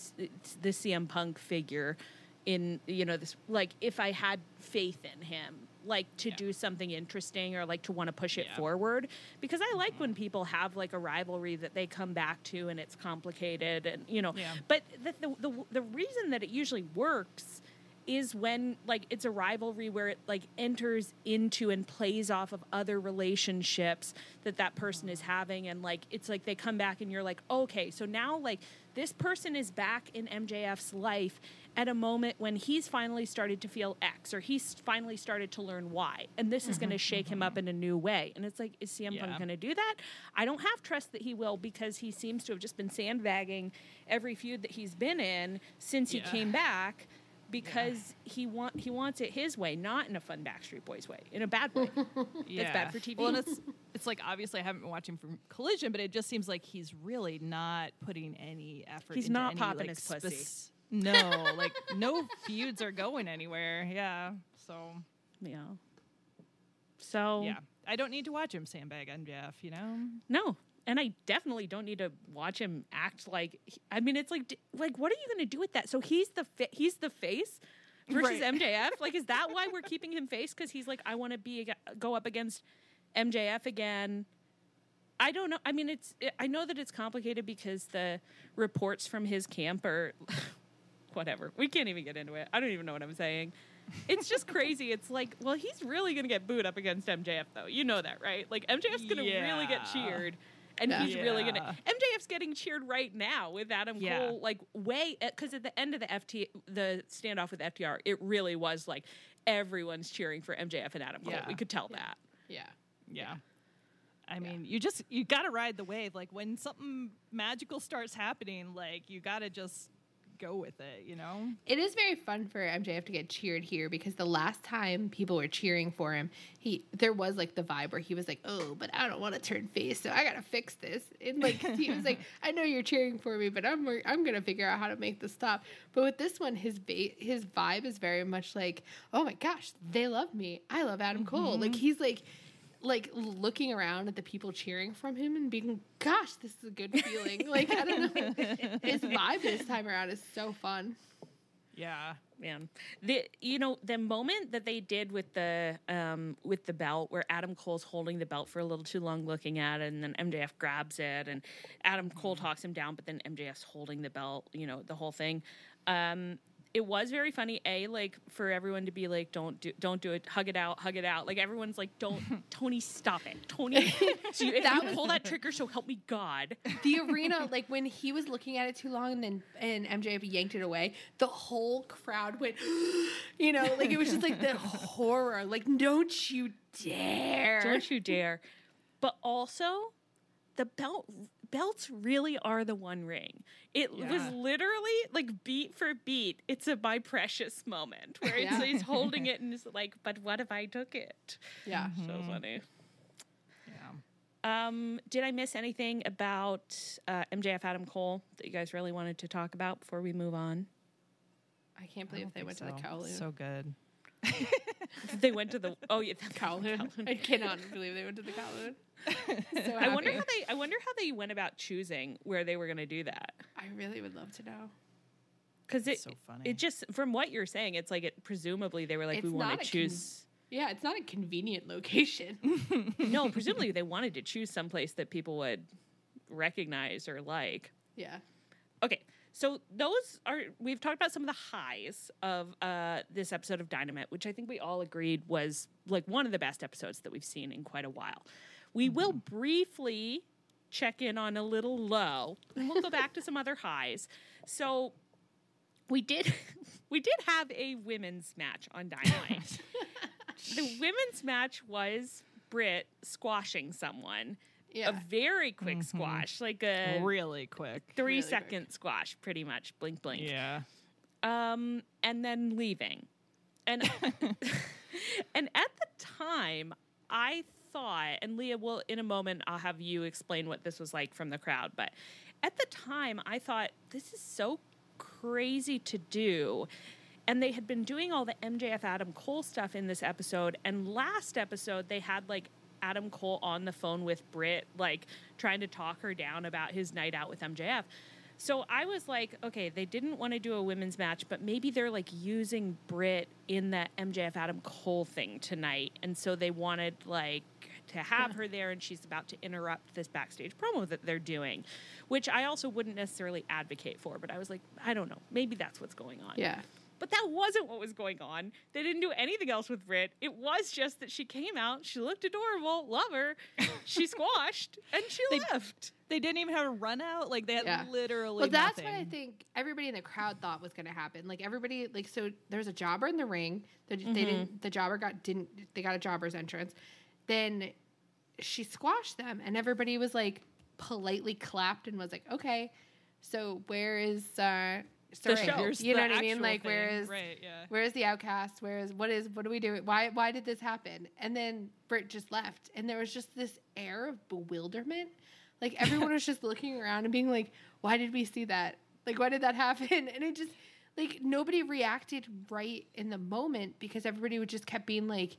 the CM Punk figure in this, like if I had faith in him, like to do something interesting or like to want to push it forward, because I like when people have like a rivalry that they come back to and it's complicated and but the reason that it usually works is when like it's a rivalry where it like enters into and plays off of other relationships that person is having, and like it's like they come back and you're like, okay, so now like this person is back in MJF's life at a moment when he's finally started to feel X, or he's finally started to learn Y, and this is going to shake him up in a new way. And it's like, is CM Punk going to do that? I don't have trust that he will, because he seems to have just been sandbagging every feud that he's been in since he came back, because he wants it his way, not in a fun Backstreet Boys way, in a bad way. That's bad for TV. Well, and it's like, obviously I haven't been watching from Collision, but it just seems like he's really not putting any effort. He's into not any, popping like, his pussy. No, like no feuds are going anywhere. Yeah. So. Yeah. So. Yeah. I don't need to watch him sandbag MJF, No. And I definitely don't need to watch him act like. I mean, it's like what are you going to do with that? So he's the face versus MJF. Like, is that why we're keeping him face? Because he's like, I want to go up against MJF again. I don't know. I mean, I know that it's complicated because the reports from his camp are whatever. We can't even get into it. I don't even know what I'm saying. It's just crazy. It's like, well, he's really going to get booed up against MJF, though. You know that, right? Like, MJF's going to really get cheered. And he's really going to... MJF's getting cheered right now with Adam Cole, like, because at the end of the standoff with FTR, it really was like everyone's cheering for MJF and Adam Cole. We could tell that. Yeah. I mean, you got to ride the wave. Like, when something magical starts happening, like, you got to just go with it, It is very fun for MJF to get cheered here, because the last time people were cheering for him, there was like the vibe where he was like, oh, but I don't want to turn face, so I got to fix this. And like, he was like, I know you're cheering for me, but I'm going to figure out how to make this stop. But with this one, his vibe is very much like, oh my gosh, they love me. I love Adam Cole. Like, he's like looking around at the people cheering from him and being, gosh, this is a good feeling. Like, I don't know. His vibe this time around is so fun. Yeah, man. The moment that they did with the belt, where Adam Cole's holding the belt for a little too long looking at it, and then MJF grabs it, and Adam Cole talks him down, but then MJF's holding the belt, the whole thing. It was very funny, like, for everyone to be like, don't do it, hug it out. Like, everyone's like, Tony, stop it. Tony, so if you pull that trigger, so help me God. The arena, like, when he was looking at it too long and MJF yanked it away, the whole crowd went, like, it was just like the horror. Like, don't you dare. Don't you dare. But also, the belts really are the One Ring. It was literally like beat for beat. It's a My Precious moment where he's holding it and is like, but what if I took it? Yeah. So funny. Yeah. Did I miss anything about MJF Adam Cole that you guys really wanted to talk about before we move on? I can't believe they went to the Kowloon. So good. They went to the Kowloon. I cannot believe they went to the Kowloon. So I wonder how they went about choosing where they were going to do that. I really would love to know. Because it just, from what you're saying, it's like presumably they were like, we want to choose. It's not a convenient location. No, presumably they wanted to choose someplace that people would recognize or like. Yeah. Okay, So we've talked about some of the highs of this episode of Dynamite, which I think we all agreed was like one of the best episodes that we've seen in quite a while. We will briefly check in on a little low, and we'll go back to some other highs. So we did have a women's match on Dynamite. The women's match was Britt squashing someone. Yeah. A very quick squash, like a really quick 3-second squash, pretty much. Blink, blink. Yeah. And then leaving. And and at the time, I thought, and Leah will, in a moment, I'll have you explain what this was like from the crowd. But at the time, I thought, this is so crazy to do. And they had been doing all the MJF Adam Cole stuff in this episode. And last episode, they had like Adam Cole on the phone with Britt, like trying to talk her down about his night out with MJF. So I was like, okay, they didn't want to do a women's match, but maybe they're like using Britt in that MJF Adam Cole thing tonight. And so they wanted like to have her there, and she's about to interrupt this backstage promo that they're doing, which I also wouldn't necessarily advocate for, but I was like, I don't know, maybe that's what's going on. Yeah. But that wasn't what was going on. They didn't do anything else with Britt. It was just that she came out, she looked adorable, love her, she squashed, and she left. They didn't even have a run out. Like they had literally Well, that's nothing. what I think everybody in the crowd thought was going to happen. Like everybody, like, so there's a jobber in the ring. They didn't. The jobber they got a jobber's entrance. Then she squashed them, and everybody was like politely clapped and was like, okay, so where is the show? You know what I mean? Like, thing. where is the outcast? what are we doing? Why did this happen? And then Britt just left, and there was just this air of bewilderment. Like everyone was just looking around and being like, why did we see that? Like, why did that happen? And it just, like, nobody reacted right in the moment because everybody would just kept being like,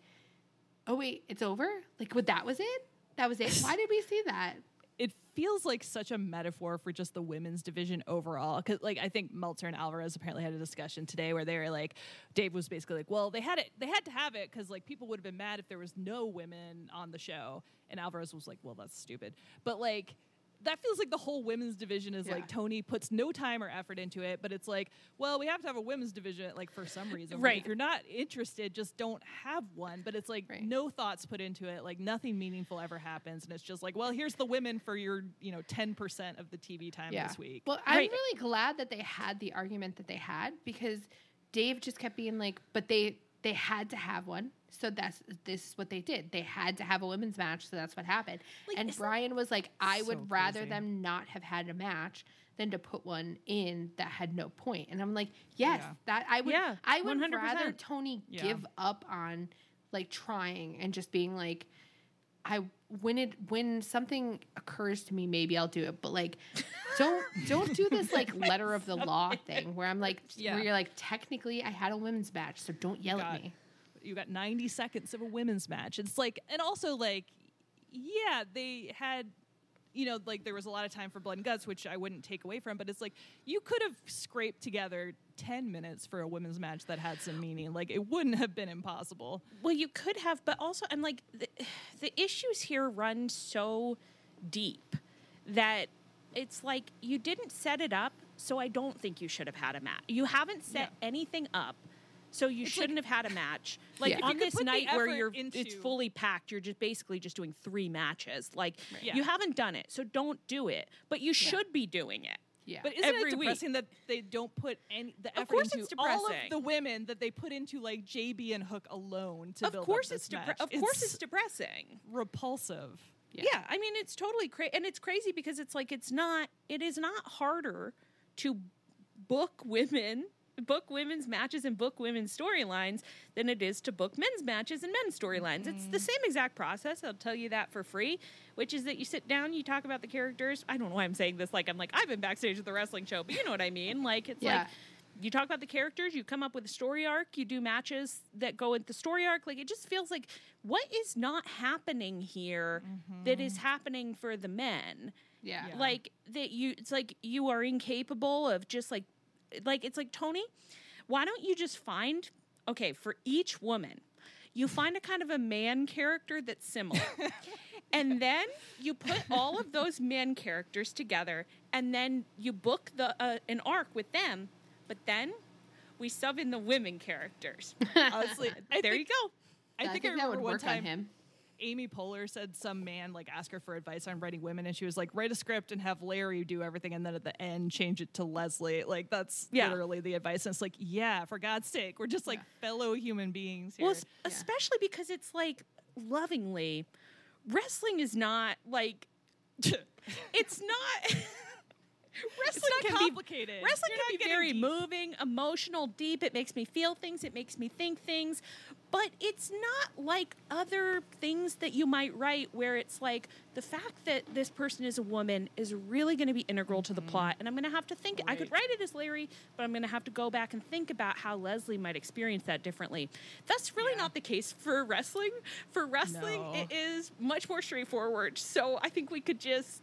oh wait, it's over? Like, that was it? That was it? Why did we see that? It feels like such a metaphor for just the women's division overall. Because, like, I think Meltzer and Alvarez apparently had a discussion today where they were like, Dave was basically like, well, they had to have it because, like, people would have been mad if there was no women on the show. And Alvarez was like, well, that's stupid. But, like, that feels like the whole women's division is like Tony puts no time or effort into it, but it's like, well, we have to have a women's division, like, for some reason. Right. Like, if you're not interested, just don't have one. But it's like no thoughts put into it. Like, nothing meaningful ever happens. And it's just like, well, here's the women for your, 10% of the TV time this week. Well, I'm really glad that they had the argument that they had because Dave just kept being like, but they had to have one. So this is what they did. They had to have a women's match, so that's what happened. Like, and Brian was like, I would rather them not have had a match than to put one in that had no point. And I'm like, yes, that I would 100%. Rather Tony give up on like trying and just being like, when something occurs to me, maybe I'll do it. But like, don't do this like letter of the law thing where I'm like, where you're like, technically I had a women's match, so don't yell at me. You got 90 seconds of a women's match. It's like, and also like, they had, like there was a lot of time for blood and guts, which I wouldn't take away from, but it's like, you could have scraped together 10 minutes for a women's match that had some meaning. Like, it wouldn't have been impossible. Well, you could have, but also, I'm like, the issues here run so deep that it's like, you didn't set it up, so I don't think you should have had a match. You haven't set anything up. So you shouldn't have had a match. Like on this night where it's fully packed, you're just basically just doing 3 matches. Like you haven't done it, so don't do it. But you should be doing it. Yeah. But isn't it depressing that they don't put the effort into all of the women that they put into like JB and Hook alone to build up this match? Of course it's depressing. Repulsive. Yeah, I mean it's totally crazy, and it's crazy because it's like it is not harder to book women's matches and book women's storylines than it is to book men's matches and men's storylines. It's the same exact process. I'll tell you that for free, which is that you sit down, you talk about the characters. I don't know why I'm saying this like I've been backstage at the wrestling show, but you know what I mean? Like it's like you talk about the characters, you come up with a story arc, you do matches that go with the story arc. Like it just feels like what is not happening here that is happening for the men. Yeah. Like that it's like you are incapable of just like it's like, Tony, why don't you just find, for each woman, you find a kind of a man character that's similar. And then you put all of those men characters together, and then you book an arc with them, but then we sub in the women characters. Honestly, There you go. I think I that remember would one work time on him. Amy Poehler said some man like asked her for advice on writing women, and she was like, write a script and have Larry do everything, and then at the end change it to Leslie. Like that's literally the advice. And it's like, yeah, for God's sake, we're just like fellow human beings here. Well, especially because it's like lovingly, wrestling is not like it's not. Wrestling It's not can complicated. be wrestling You're can not be getting very deep. moving, emotional, deep. It makes me feel things. It makes me think things. But it's not like other things that you might write where it's like the fact that this person is a woman is really going to be integral to the plot. And I'm going to have to think. I could write it as Larry, but I'm going to have to go back and think about how Leslie might experience that differently. That's really not the case for wrestling. For wrestling, No. it is much more straightforward. So I think we could just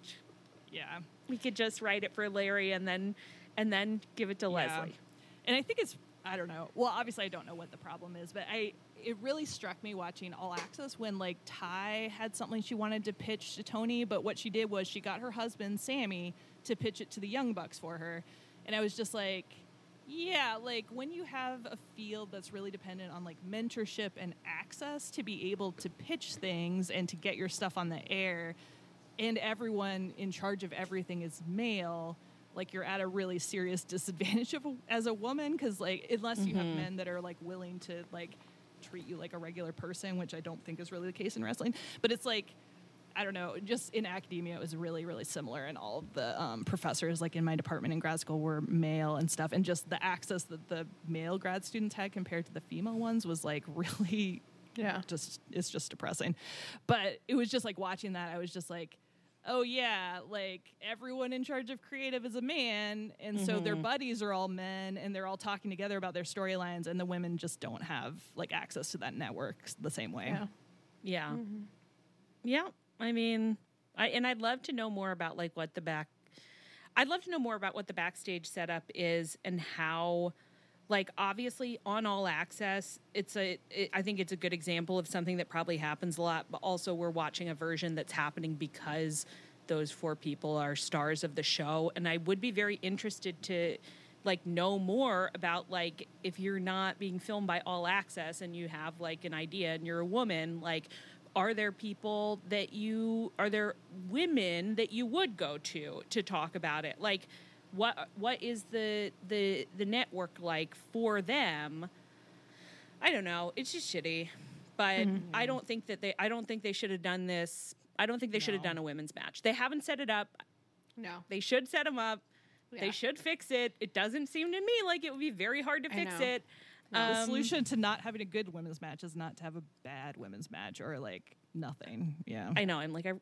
write it for Larry and then give it to Leslie. And I think it's, I don't know. Well, obviously I don't know what the problem is, but it really struck me watching All Access when like Ty had something she wanted to pitch to Tony, but what she did was she got her husband Sammy to pitch it to the Young Bucks for her. And I was just like, yeah, like when you have a field that's really dependent on like mentorship and access to be able to pitch things and to get your stuff on the air, and everyone in charge of everything is male, like you're at a really serious disadvantage as a woman, because like unless you have men that are like willing to like treat you like a regular person, which I don't think is really the case in wrestling, but it's like, I don't know, just in academia it was really, really similar, and all of the professors like in my department in grad school were male and stuff, and just the access that the male grad students had compared to the female ones was like really it's just depressing. But it was just like watching that, I was just like, oh yeah, like everyone in charge of creative is a man, and so their buddies are all men, and they're all talking together about their storylines, and the women just don't have like access to that network the same way. Yeah. I mean, I'd love to know more about like what the backstage setup is and how, like, obviously on All Access, I think it's a good example of something that probably happens a lot, but also we're watching a version that's happening because those 4 people are stars of the show. And I would be very interested to like know more about like if you're not being filmed by All Access and you have like an idea and you're a woman, like are there women that you would go to talk about it? Like what is the network like for them? I don't know. It's just shitty. But I don't think they should have done this. I don't think they should have done a women's match. They haven't set it up. No. They should set them up. Yeah. They should fix it. It doesn't seem to me like it would be very hard to fix it. The solution to not having a good women's match is not to have a bad women's match or like nothing. Yeah. I know. I'm like,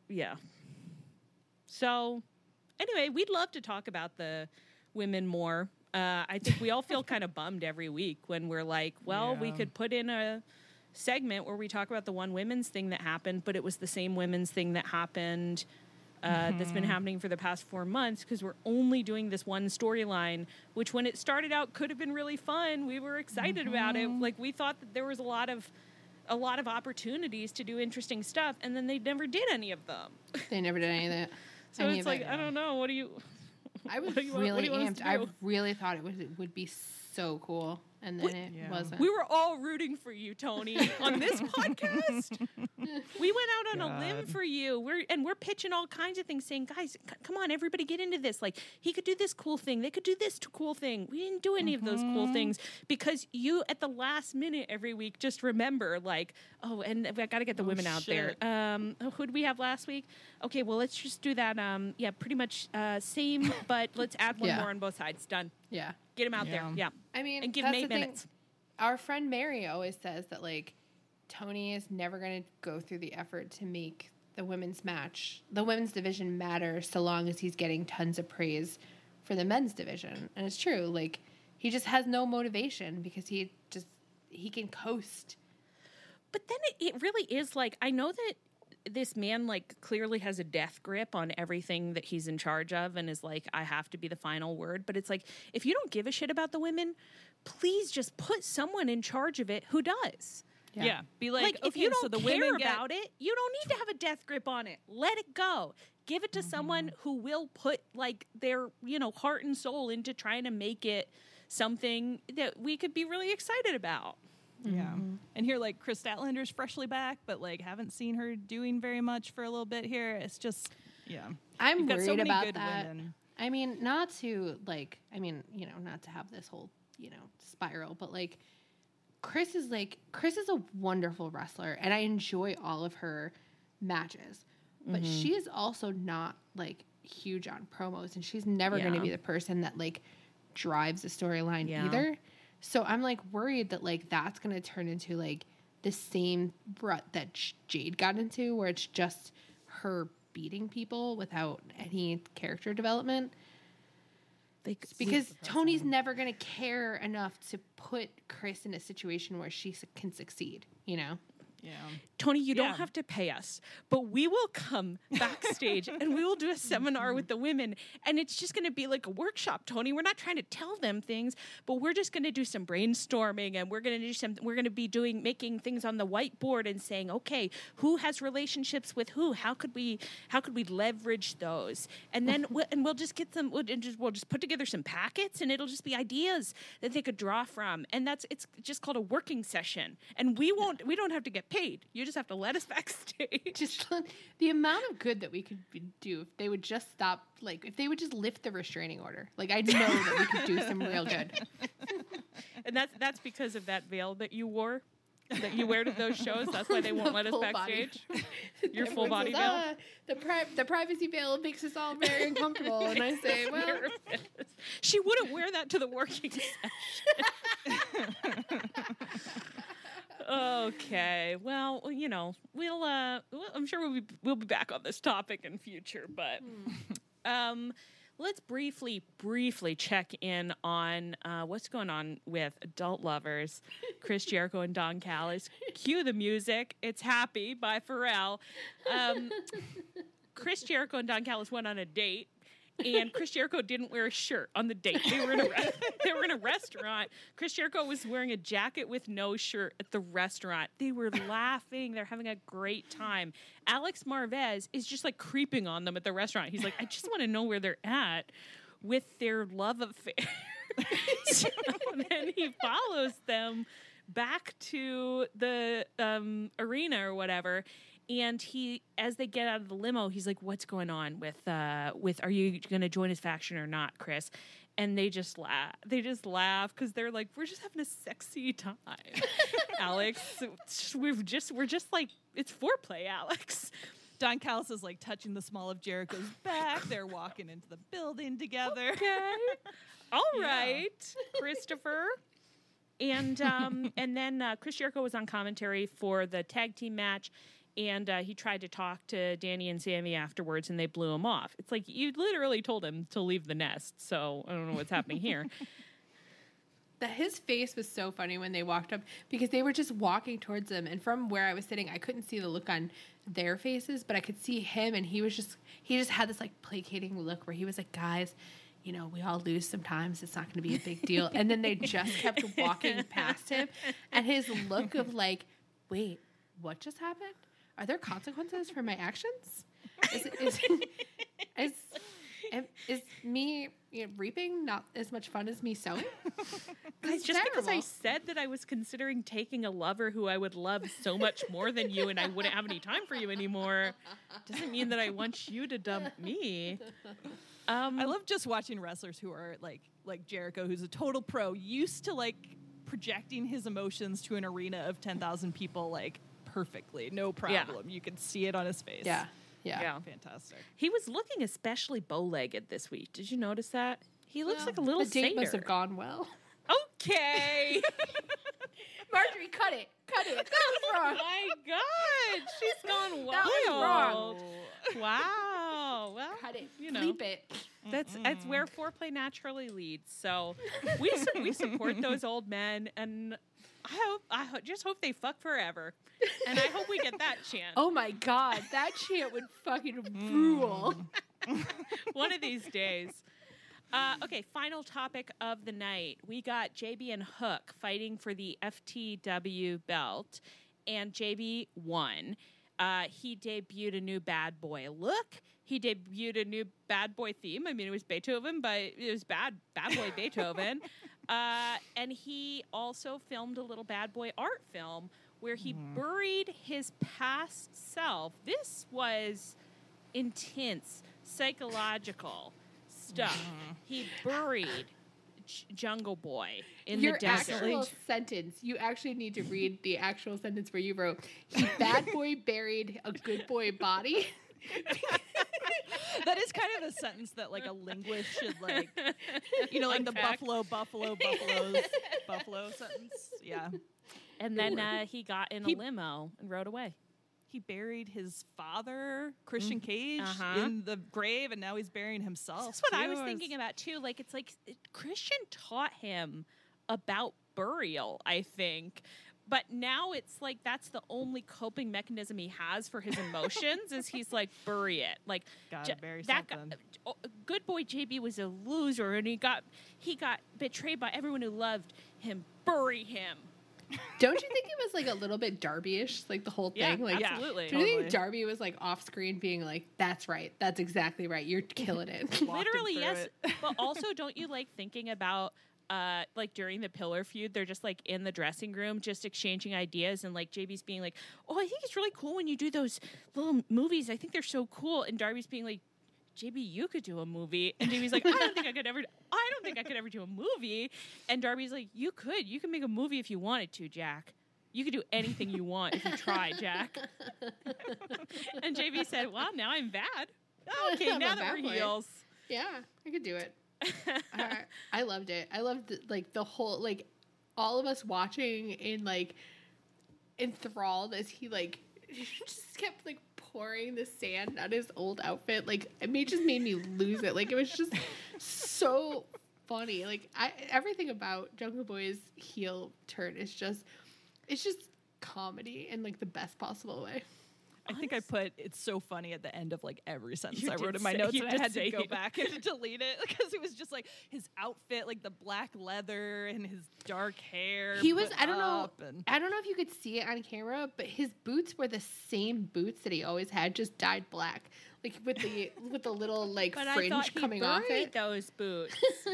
So anyway, we'd love to talk about the women more. I think we all feel kind of bummed every week when we're like, well, we could put in a segment where we talk about the one women's thing that happened, but it was the same women's thing that happened that's been happening for the past 4 months, because we're only doing this one storyline, which when it started out could have been really fun. We were excited about it. Like we thought that there was a lot of opportunities to do interesting stuff, and then they never did any of them. They never did any of that. So it's like, I don't know. What do you... I was really amped. I really thought it would be so cool, and then it wasn't. We were all rooting for you, Tony, on this podcast. We went out on a limb for you. We're pitching all kinds of things, saying, guys, come on, everybody get into this. Like, he could do this cool thing. They could do this cool thing. We didn't do any of those cool things because you, at the last minute every week, just remember, like, oh, and I got to get the women out there. Who did we have last week? Okay, well, let's just do that. Pretty much same, but let's add one more on both sides. Done. Yeah. Get him out there. Yeah. I mean, and give him 8 minutes. Our friend Mary always says that, like, Tony is never going to go through the effort to make the women's division matter so long as he's getting tons of praise for the men's division. And it's true. Like, he just has no motivation because he can coast. But then it really is like, I know that this man like clearly has a death grip on everything that he's in charge of and is like, I have to be the final word. But it's like, if you don't give a shit about the women, please just put someone in charge of it who does. Yeah. Be like, if okay, you don't so the care women get about it, you don't need to have a death grip on it. Let it go. Give it to someone who will put like their, heart and soul into trying to make it something that we could be really excited about. Yeah. And here, like, Chris Statlander's freshly back, but, like, haven't seen her doing very much for a little bit here. It's just, I'm You've got so worried many about good that. women. I mean, not to not to have this whole, spiral, but like Chris is a wonderful wrestler and I enjoy all of her matches. But she is also not like huge on promos and she's never going to be the person that like drives the storyline either. So I'm like worried that like that's going to turn into like the same rut that Jade got into where it's just her beating people without any character development. Because Tony's never going to care enough to put Chris in a situation where she can succeed, Yeah. Tony, you don't have to pay us, but we will come backstage and we will do a seminar with the women. And it's just going to be like a workshop, Tony. We're not trying to tell them things, but we're just going to do some brainstorming and we're going to be making things on the whiteboard and saying, okay, who has relationships with who? How could we leverage those? And then we'll just get them, we'll just put together some packets and it'll just be ideas that they could draw from. And it's just called a working session. And we don't have to get paid. You just have to let us backstage. Just the amount of good that we could do if they would just stop, like if they would just lift the restraining order. Like I know that we could do some real good. And that's because of that veil that you wore, that you wear to those shows. That's why they won't let us backstage. Your full body veil. The privacy veil makes us all very uncomfortable. And I say, well, she wouldn't wear that to the working session. Okay, well, we'll I'm sure we'll be back on this topic in future, but let's briefly check in on what's going on with Adult Lovers, Chris Jericho and Don Callis. Cue the music. It's Happy by Pharrell. Chris Jericho and Don Callis went on a date. And Chris Jericho didn't wear a shirt on the date. They were in a restaurant. Chris Jericho was wearing a jacket with no shirt at the restaurant. They were laughing. They're having a great time. Alex Marvez is just like creeping on them at the restaurant. He's like, I just want to know where they're at with their love affair. So then he follows them back to the arena or whatever. And as they get out of the limo, he's like, "What's going on with? Are you going to join his faction or not, Chris?" And they just laugh. They just laugh because they're like, "We're just having a sexy time, Alex. We're just like it's foreplay, Alex." Don Callis is like touching the small of Jericho's back. They're walking into the building together. Okay, all right, Christopher. And then Chris Jericho was on commentary for the tag team match. And he tried to talk to Danny and Sammy afterwards, and they blew him off. It's like you literally told him to leave the nest. So I don't know what's happening here. His face was so funny when they walked up because they were just walking towards him. And from where I was sitting, I couldn't see the look on their faces, but I could see him. And he just had this like placating look where he was like, guys, we all lose sometimes. It's not going to be a big deal. And then they just kept walking past him. And his look of like, wait, what just happened? Are there consequences for my actions? Is me reaping not as much fun as me sowing? Just because I said that I was considering taking a lover who I would love so much more than you and I wouldn't have any time for you anymore doesn't mean that I want you to dump me. I love just watching wrestlers who are like Jericho, who's a total pro, used to like projecting his emotions to an arena of 10,000 people like perfectly, no problem. You could see it on his face. Yeah. Fantastic. He was looking especially bow-legged this week. Did you notice that? He looks like a little The date satyr. must have gone well. Okay. Marjorie, cut it. That was wrong. Oh my God, she's gone wild. That was wrong. Wow. Well, Cut it. You Bleep it. That's where foreplay naturally leads. So we support those old men, and I just hope they fuck forever, and I hope we get that chant. Oh my God, that chant would fucking rule. One of these days. Okay, final topic of the night. We got JB and Hook fighting for the FTW belt, and JB won. He debuted a new bad boy look. He debuted a new bad boy theme. I mean, it was Beethoven, but it was bad boy Beethoven. And he also filmed a little bad boy art film where he buried his past self. This was intense, psychological stuff. He buried Jungle Boy in Your the desert. actual sentence. You actually need to read the actual sentence where you wrote, "He bad boy buried a good boy body." That is kind of a sentence that like a linguist should like, you know, like the Unpack. buffalo sentence. Yeah. And then he got in a limo and rode away. He buried his father, Christian Cage, Uh-huh. in the grave, and now he's burying himself. That's what I too. was thinking about too. Like it's like Christian taught him about burial, I think. But now it's like that's the only coping mechanism he has for his emotions is he's like bury it. Like Gotta bury that something. good boy JB was a loser and he got betrayed by everyone who loved him. Bury him. Don't you think it was like a little bit Darby-ish, like the whole Yeah, thing? Like, absolutely. do you think Totally. Darby was like off screen being like, "That's right, that's exactly right, you're killing it"? Walked him Literally, through yes. it. But also, don't you like thinking about like during the Pillar feud, they're just like in the dressing room, just exchanging ideas, and like JB's being like, "Oh, I think it's really cool when you do those little movies. I think they're so cool." And Darby's being like, "JB, you could do a movie." And JB's like, I don't think I could ever do a movie. And Darby's like, You can make a movie if you wanted to, Jack. You could do anything you want if you try, Jack. And JB said, "Well, now I'm bad. Oh, okay, I'm a now that bad we're boy." heels." Yeah, I could do it. I loved it. I loved like the whole like all of us watching in like enthralled as he like just kept like pouring the sand on his old outfit. Like just made me lose it. Like it was just so funny. Like everything about Jungle Boy's heel turn is just comedy in like the best possible way. I think I put "it's so funny" at the end of like every sentence You I wrote did in my say- notes, you and I did had to say go it. back and delete it because it was just like his outfit, like the black leather and his dark hair. He was put I don't know up and- if you could see it on camera, but his boots were the same boots that he always had, just dyed black. Like with the little like But I fringe thought he coming off buried it. those boots.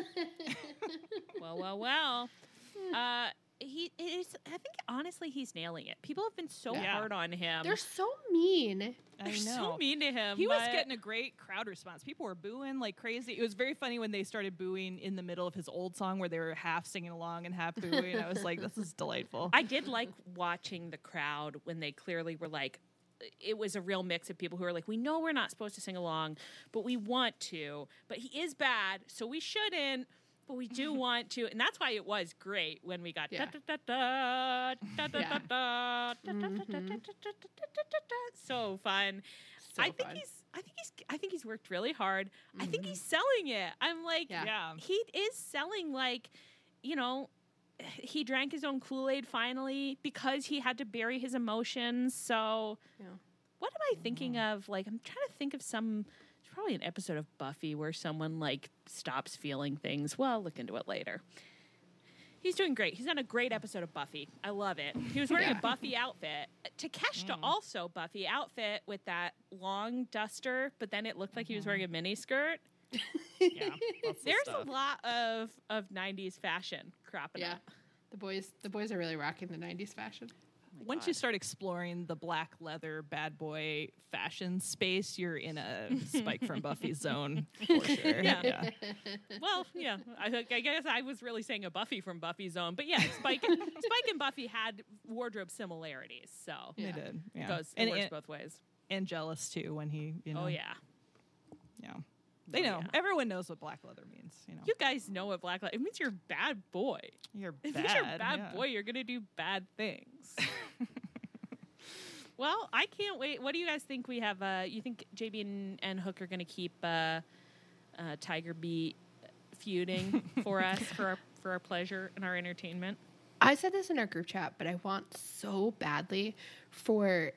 Well. He is. I think honestly, he's nailing it. People have been so Yeah. hard on him. They're so mean. I They're know. so mean to him. He was but- getting a great crowd response. People were booing like crazy. It was very funny when they started booing in the middle of his old song where they were half singing along and half booing. I was like, this is delightful. I did like watching the crowd when they clearly were like, it was a real mix of people who are like, we know we're not supposed to sing along, but we want to. But he is bad, so we shouldn't. But we do want to, and that's why it was great when we got Yeah. so fun. So I think he's worked really hard. I think he's selling it. I'm like, Yeah. he is selling like, you know, he drank his own Kool-Aid finally because he had to bury his emotions. So Yeah. what am I thinking of? Like, I'm trying to think of there's probably an episode of Buffy where someone like stops feeling things. Well, I'll look into it later. He's doing great. He's on a great episode of Buffy. I love it. He was wearing a Yeah. Buffy outfit. Takeshita also Buffy outfit with that long duster, but then it looked like he was wearing a mini skirt. yeah, lots of There's stuff. a lot of 90s fashion cropping Yeah. up. The boys are really rocking the 90s fashion. Once you start exploring the black leather bad boy fashion space, you're in a Spike from Buffy zone for sure. Yeah. Well, yeah. I guess I was really saying a Buffy from Buffy zone, but yeah, Spike and Buffy had wardrobe similarities, so Yeah. They did. it Yeah. goes and, works and, both ways. and jealous too when he, you know. Oh yeah. Yeah. They know. yeah. Everyone knows what black leather means, you know. You guys know what black it means. You're a bad boy. You're bad. If you're a bad yeah. boy, you're gonna do bad things. Well, I can't wait. What do you guys think we have? You think JB and Hook are gonna keep Tiger Beat feuding for us for our pleasure and our entertainment? I said this in our group chat, but I want so badly for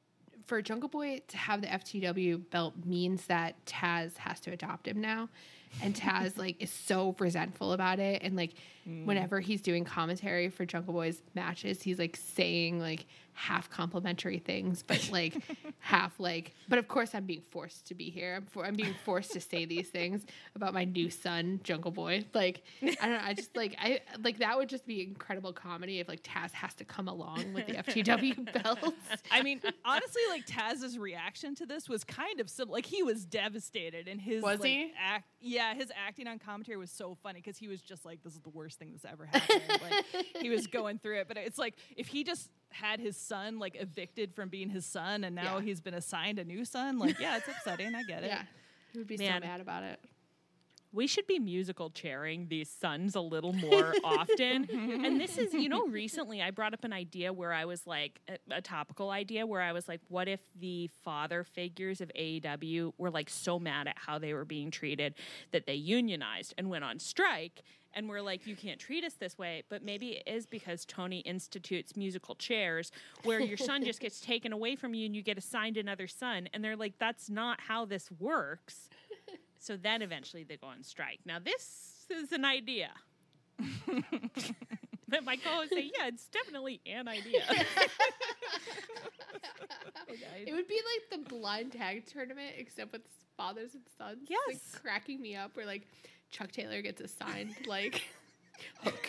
Jungle Boy to have the FTW belt means that Taz has to adopt him now. and Taz like is so resentful about it, and like whenever he's doing commentary for Jungle Boy's matches, he's like saying like half complimentary things, but like half like. But of course, I'm being forced to be here. I'm being forced to say these things about my new son, Jungle Boy. Like I don't know. I just like that would just be incredible comedy if like Taz has to come along with the FTW belts. I mean, honestly, like Taz's reaction to this was kind of similar. Like he was devastated, and his Was like, he? his acting on commentary was so funny because he was just like, "This is the worst thing that's ever happened." Like he was going through it, but it's like if he just had his son like evicted from being his son, and now he's been assigned a new son. Like, yeah, it's upsetting. I get it. Yeah, he would be so Man. mad about it. We should be musical chairing these sons a little more often. And this is, recently I brought up an idea where I was like, a topical idea where I was like, what if the father figures of AEW were like so mad at how they were being treated that they unionized and went on strike? And we're like, you can't treat us this way. But maybe it is because Tony institutes musical chairs where your son just gets taken away from you and you get assigned another son. And they're like, that's not how this works. So then eventually they go on strike. Now, this is an idea. But my co-host say, yeah, it's definitely an idea. It would be like the blind tag tournament, except with fathers and sons. Yes. Like, cracking me up where like Chuck Taylor gets assigned like Hook.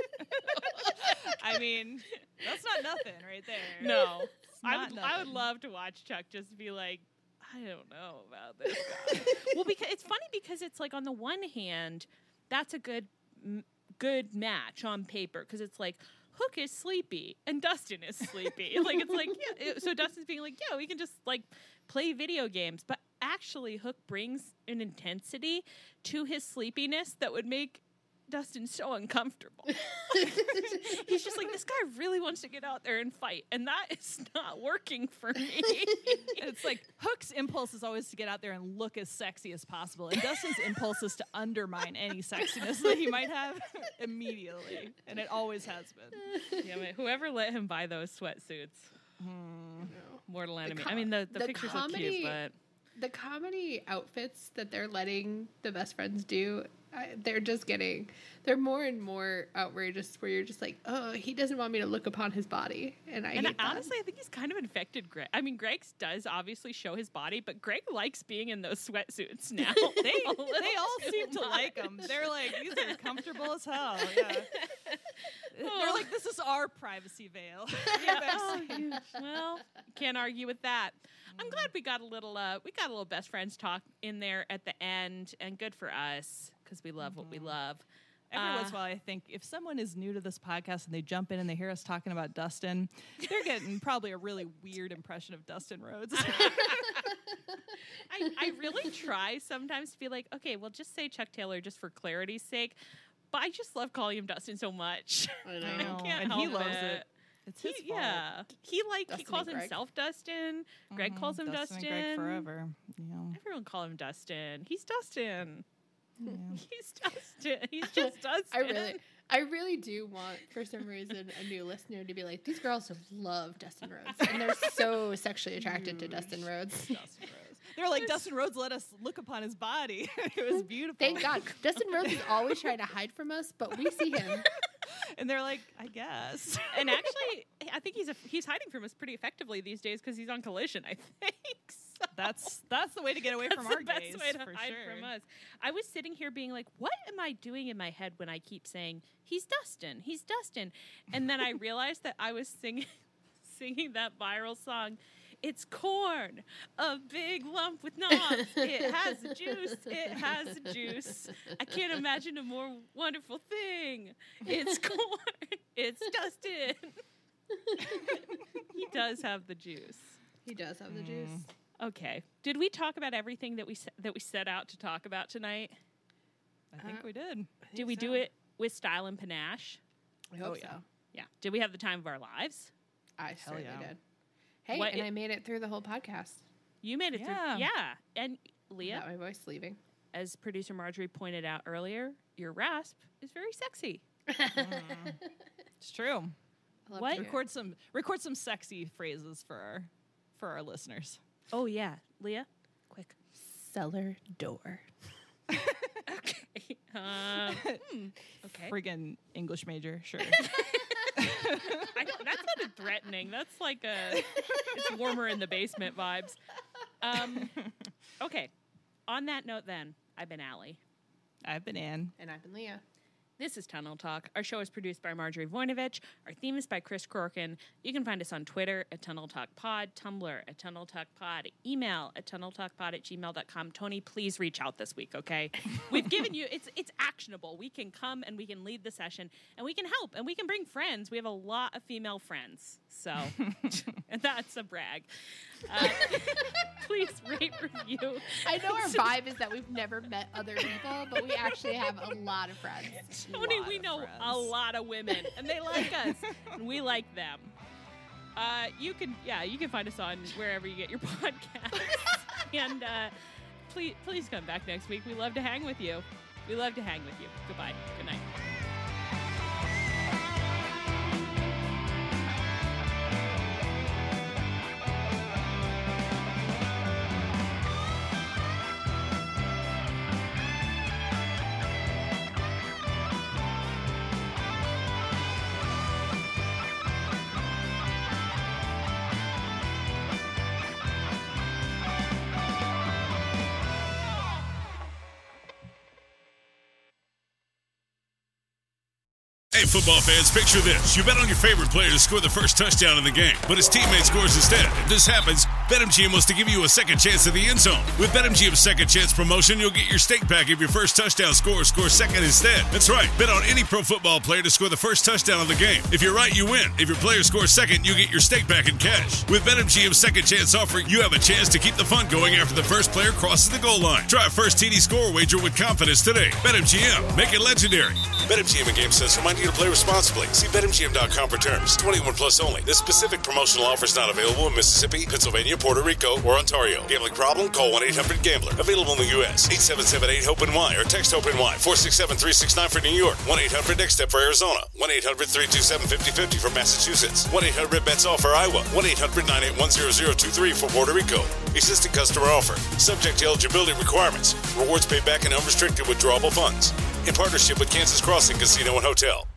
I mean, that's not nothing right there. No. It's I not would nothing. love to watch Chuck just be like, I don't know about this guy. Well, because it's funny because it's like on the one hand, that's a good match on paper because it's like Hook is sleepy and Dustin is sleepy. Like it's like so Dustin's being like, yeah, we can just like play video games, but actually Hook brings an intensity to his sleepiness that would make Dustin so uncomfortable. He's just like, this guy really wants to get out there and fight, and that is not working for me. And it's like Hook's impulse is always to get out there and look as sexy as possible, and Dustin's impulse is to undermine any sexiness that he might have immediately, and it always has been. Yeah, but whoever let him buy those sweatsuits, mortal enemy. I mean, the pictures look cute, but the comedy outfits that they're letting the best friends do, they're more and more outrageous where you're just like, oh, he doesn't want me to look upon his body. And honestly, I think he's kind of infected Greg. I mean, Greg does obviously show his body, but Greg likes being in those sweatsuits now. They all seem to like them. They're like, these are comfortable as hell. Yeah. They're like, this is our privacy veil. Yeah. Well, can't argue with that. I'm glad we got a little best friends talk in there at the end, and good for us because we love what we love. Every once in a while, I think if someone is new to this podcast and they jump in and they hear us talking about Dustin, they're getting probably a really weird impression of Dustin Rhodes. I really try sometimes to be like, okay, well, just say Chuck Taylor just for clarity's sake, but I just love calling him Dustin so much. I know. I can't and help he loves it. It's his fault. Yeah, he Dustin calls and Greg. himself Dustin. Greg calls him Dustin. And Greg forever. Yeah. Everyone call him Dustin. He's Dustin. Yeah. He's Dustin. He's just Dustin. I really do want, for some reason, a new listener to be like, these girls love Dustin Rhodes, and they're so sexually attracted to Dustin Rhodes. Dustin Rhodes. They're like, Dustin Rhodes let us look upon his body. It was beautiful. Thank God. Dustin Rhodes is always trying to hide from us, but we see him. And they're like, I guess. And actually, I think he's hiding from us pretty effectively these days because he's on Collision, I think. So That's the way to get away from our the best gaze, way to for hide sure. from us. I was sitting here being like, what am I doing in my head when I keep saying, he's Dustin, he's Dustin? And then I realized that I was singing that viral song, it's corn, a big lump with knobs. It has juice, it has juice. I can't imagine a more wonderful thing. It's corn, it's Dustin. He does have the juice. He does have the juice. Okay. Did we talk about everything that we set out to talk about tonight? I think we did. Did we do it with style and panache? I hope yeah. so. Yeah. Did we have the time of our lives? I certainly yeah. did. Hey, What I made it through the whole podcast You made it Yeah. through. Yeah. And Leah, without my voice leaving. as producer Marjorie pointed out earlier, your rasp is very sexy. It's true. I love What? to hear it. Record some sexy phrases for our listeners. Oh, yeah. Leah, quick. Cellar door. Okay. Okay. Friggin' English major, sure. That sounded threatening. That's like it's warmer in the basement vibes. Okay. On that note, then, I've been Allie. I've been Ann. And I've been Leah. This is Tunnel Talk. Our show is produced by Marjorie Voinovich. Our theme is by Chris Corkin. You can find us on Twitter at Tunnel Talk Pod, Tumblr at Tunnel Talk Pod, email at tunneltalkpod@gmail.com. Tony, please reach out this week, okay? We've given you, it's actionable. We can come and we can lead the session and we can help and we can bring friends. We have a lot of female friends, so and that's a brag. Please rate, review. I know our vibe is that we've never met other people, but we actually have a lot of friends. Tony, we know a lot of women, and they like us, and we like them. You can find us on wherever you get your podcasts. And please come back next week. We love to hang with you. Goodbye. Good night. Hey, football fans, picture this. You bet on your favorite player to score the first touchdown in the game, but his teammate scores instead. If this happens, BetMGM wants to give you a second chance at the end zone. With BetMGM's second chance promotion, you'll get your stake back if your first touchdown score second instead. That's right. Bet on any pro football player to score the first touchdown of the game. If you're right, you win. If your player scores second, you get your stake back in cash. With BetMGM's second chance offer, you have a chance to keep the fun going after the first player crosses the goal line. Try a first TD score wager with confidence today. BetMGM. Make it legendary. BetMGM and GameSense remind you to play responsibly. See BetMGM.com for terms. 21 plus only. This specific promotional offer is not available in Mississippi, Pennsylvania, Puerto Rico, or Ontario. Gambling problem? Call 1-800-GAMBLER. Available in the U.S. 877-8-HOPE-NY or text HOPE-NY 467-369 for New York. 1-800-NEXT-STEP for Arizona. 1-800-327-5050 for Massachusetts. 1-800-BETS-OFF for Iowa. 1-800-981-0023 for Puerto Rico. Existing customer offer. Subject to eligibility requirements. Rewards paid back in unrestricted withdrawable funds. In partnership with Kansas Crossing Casino and Hotel.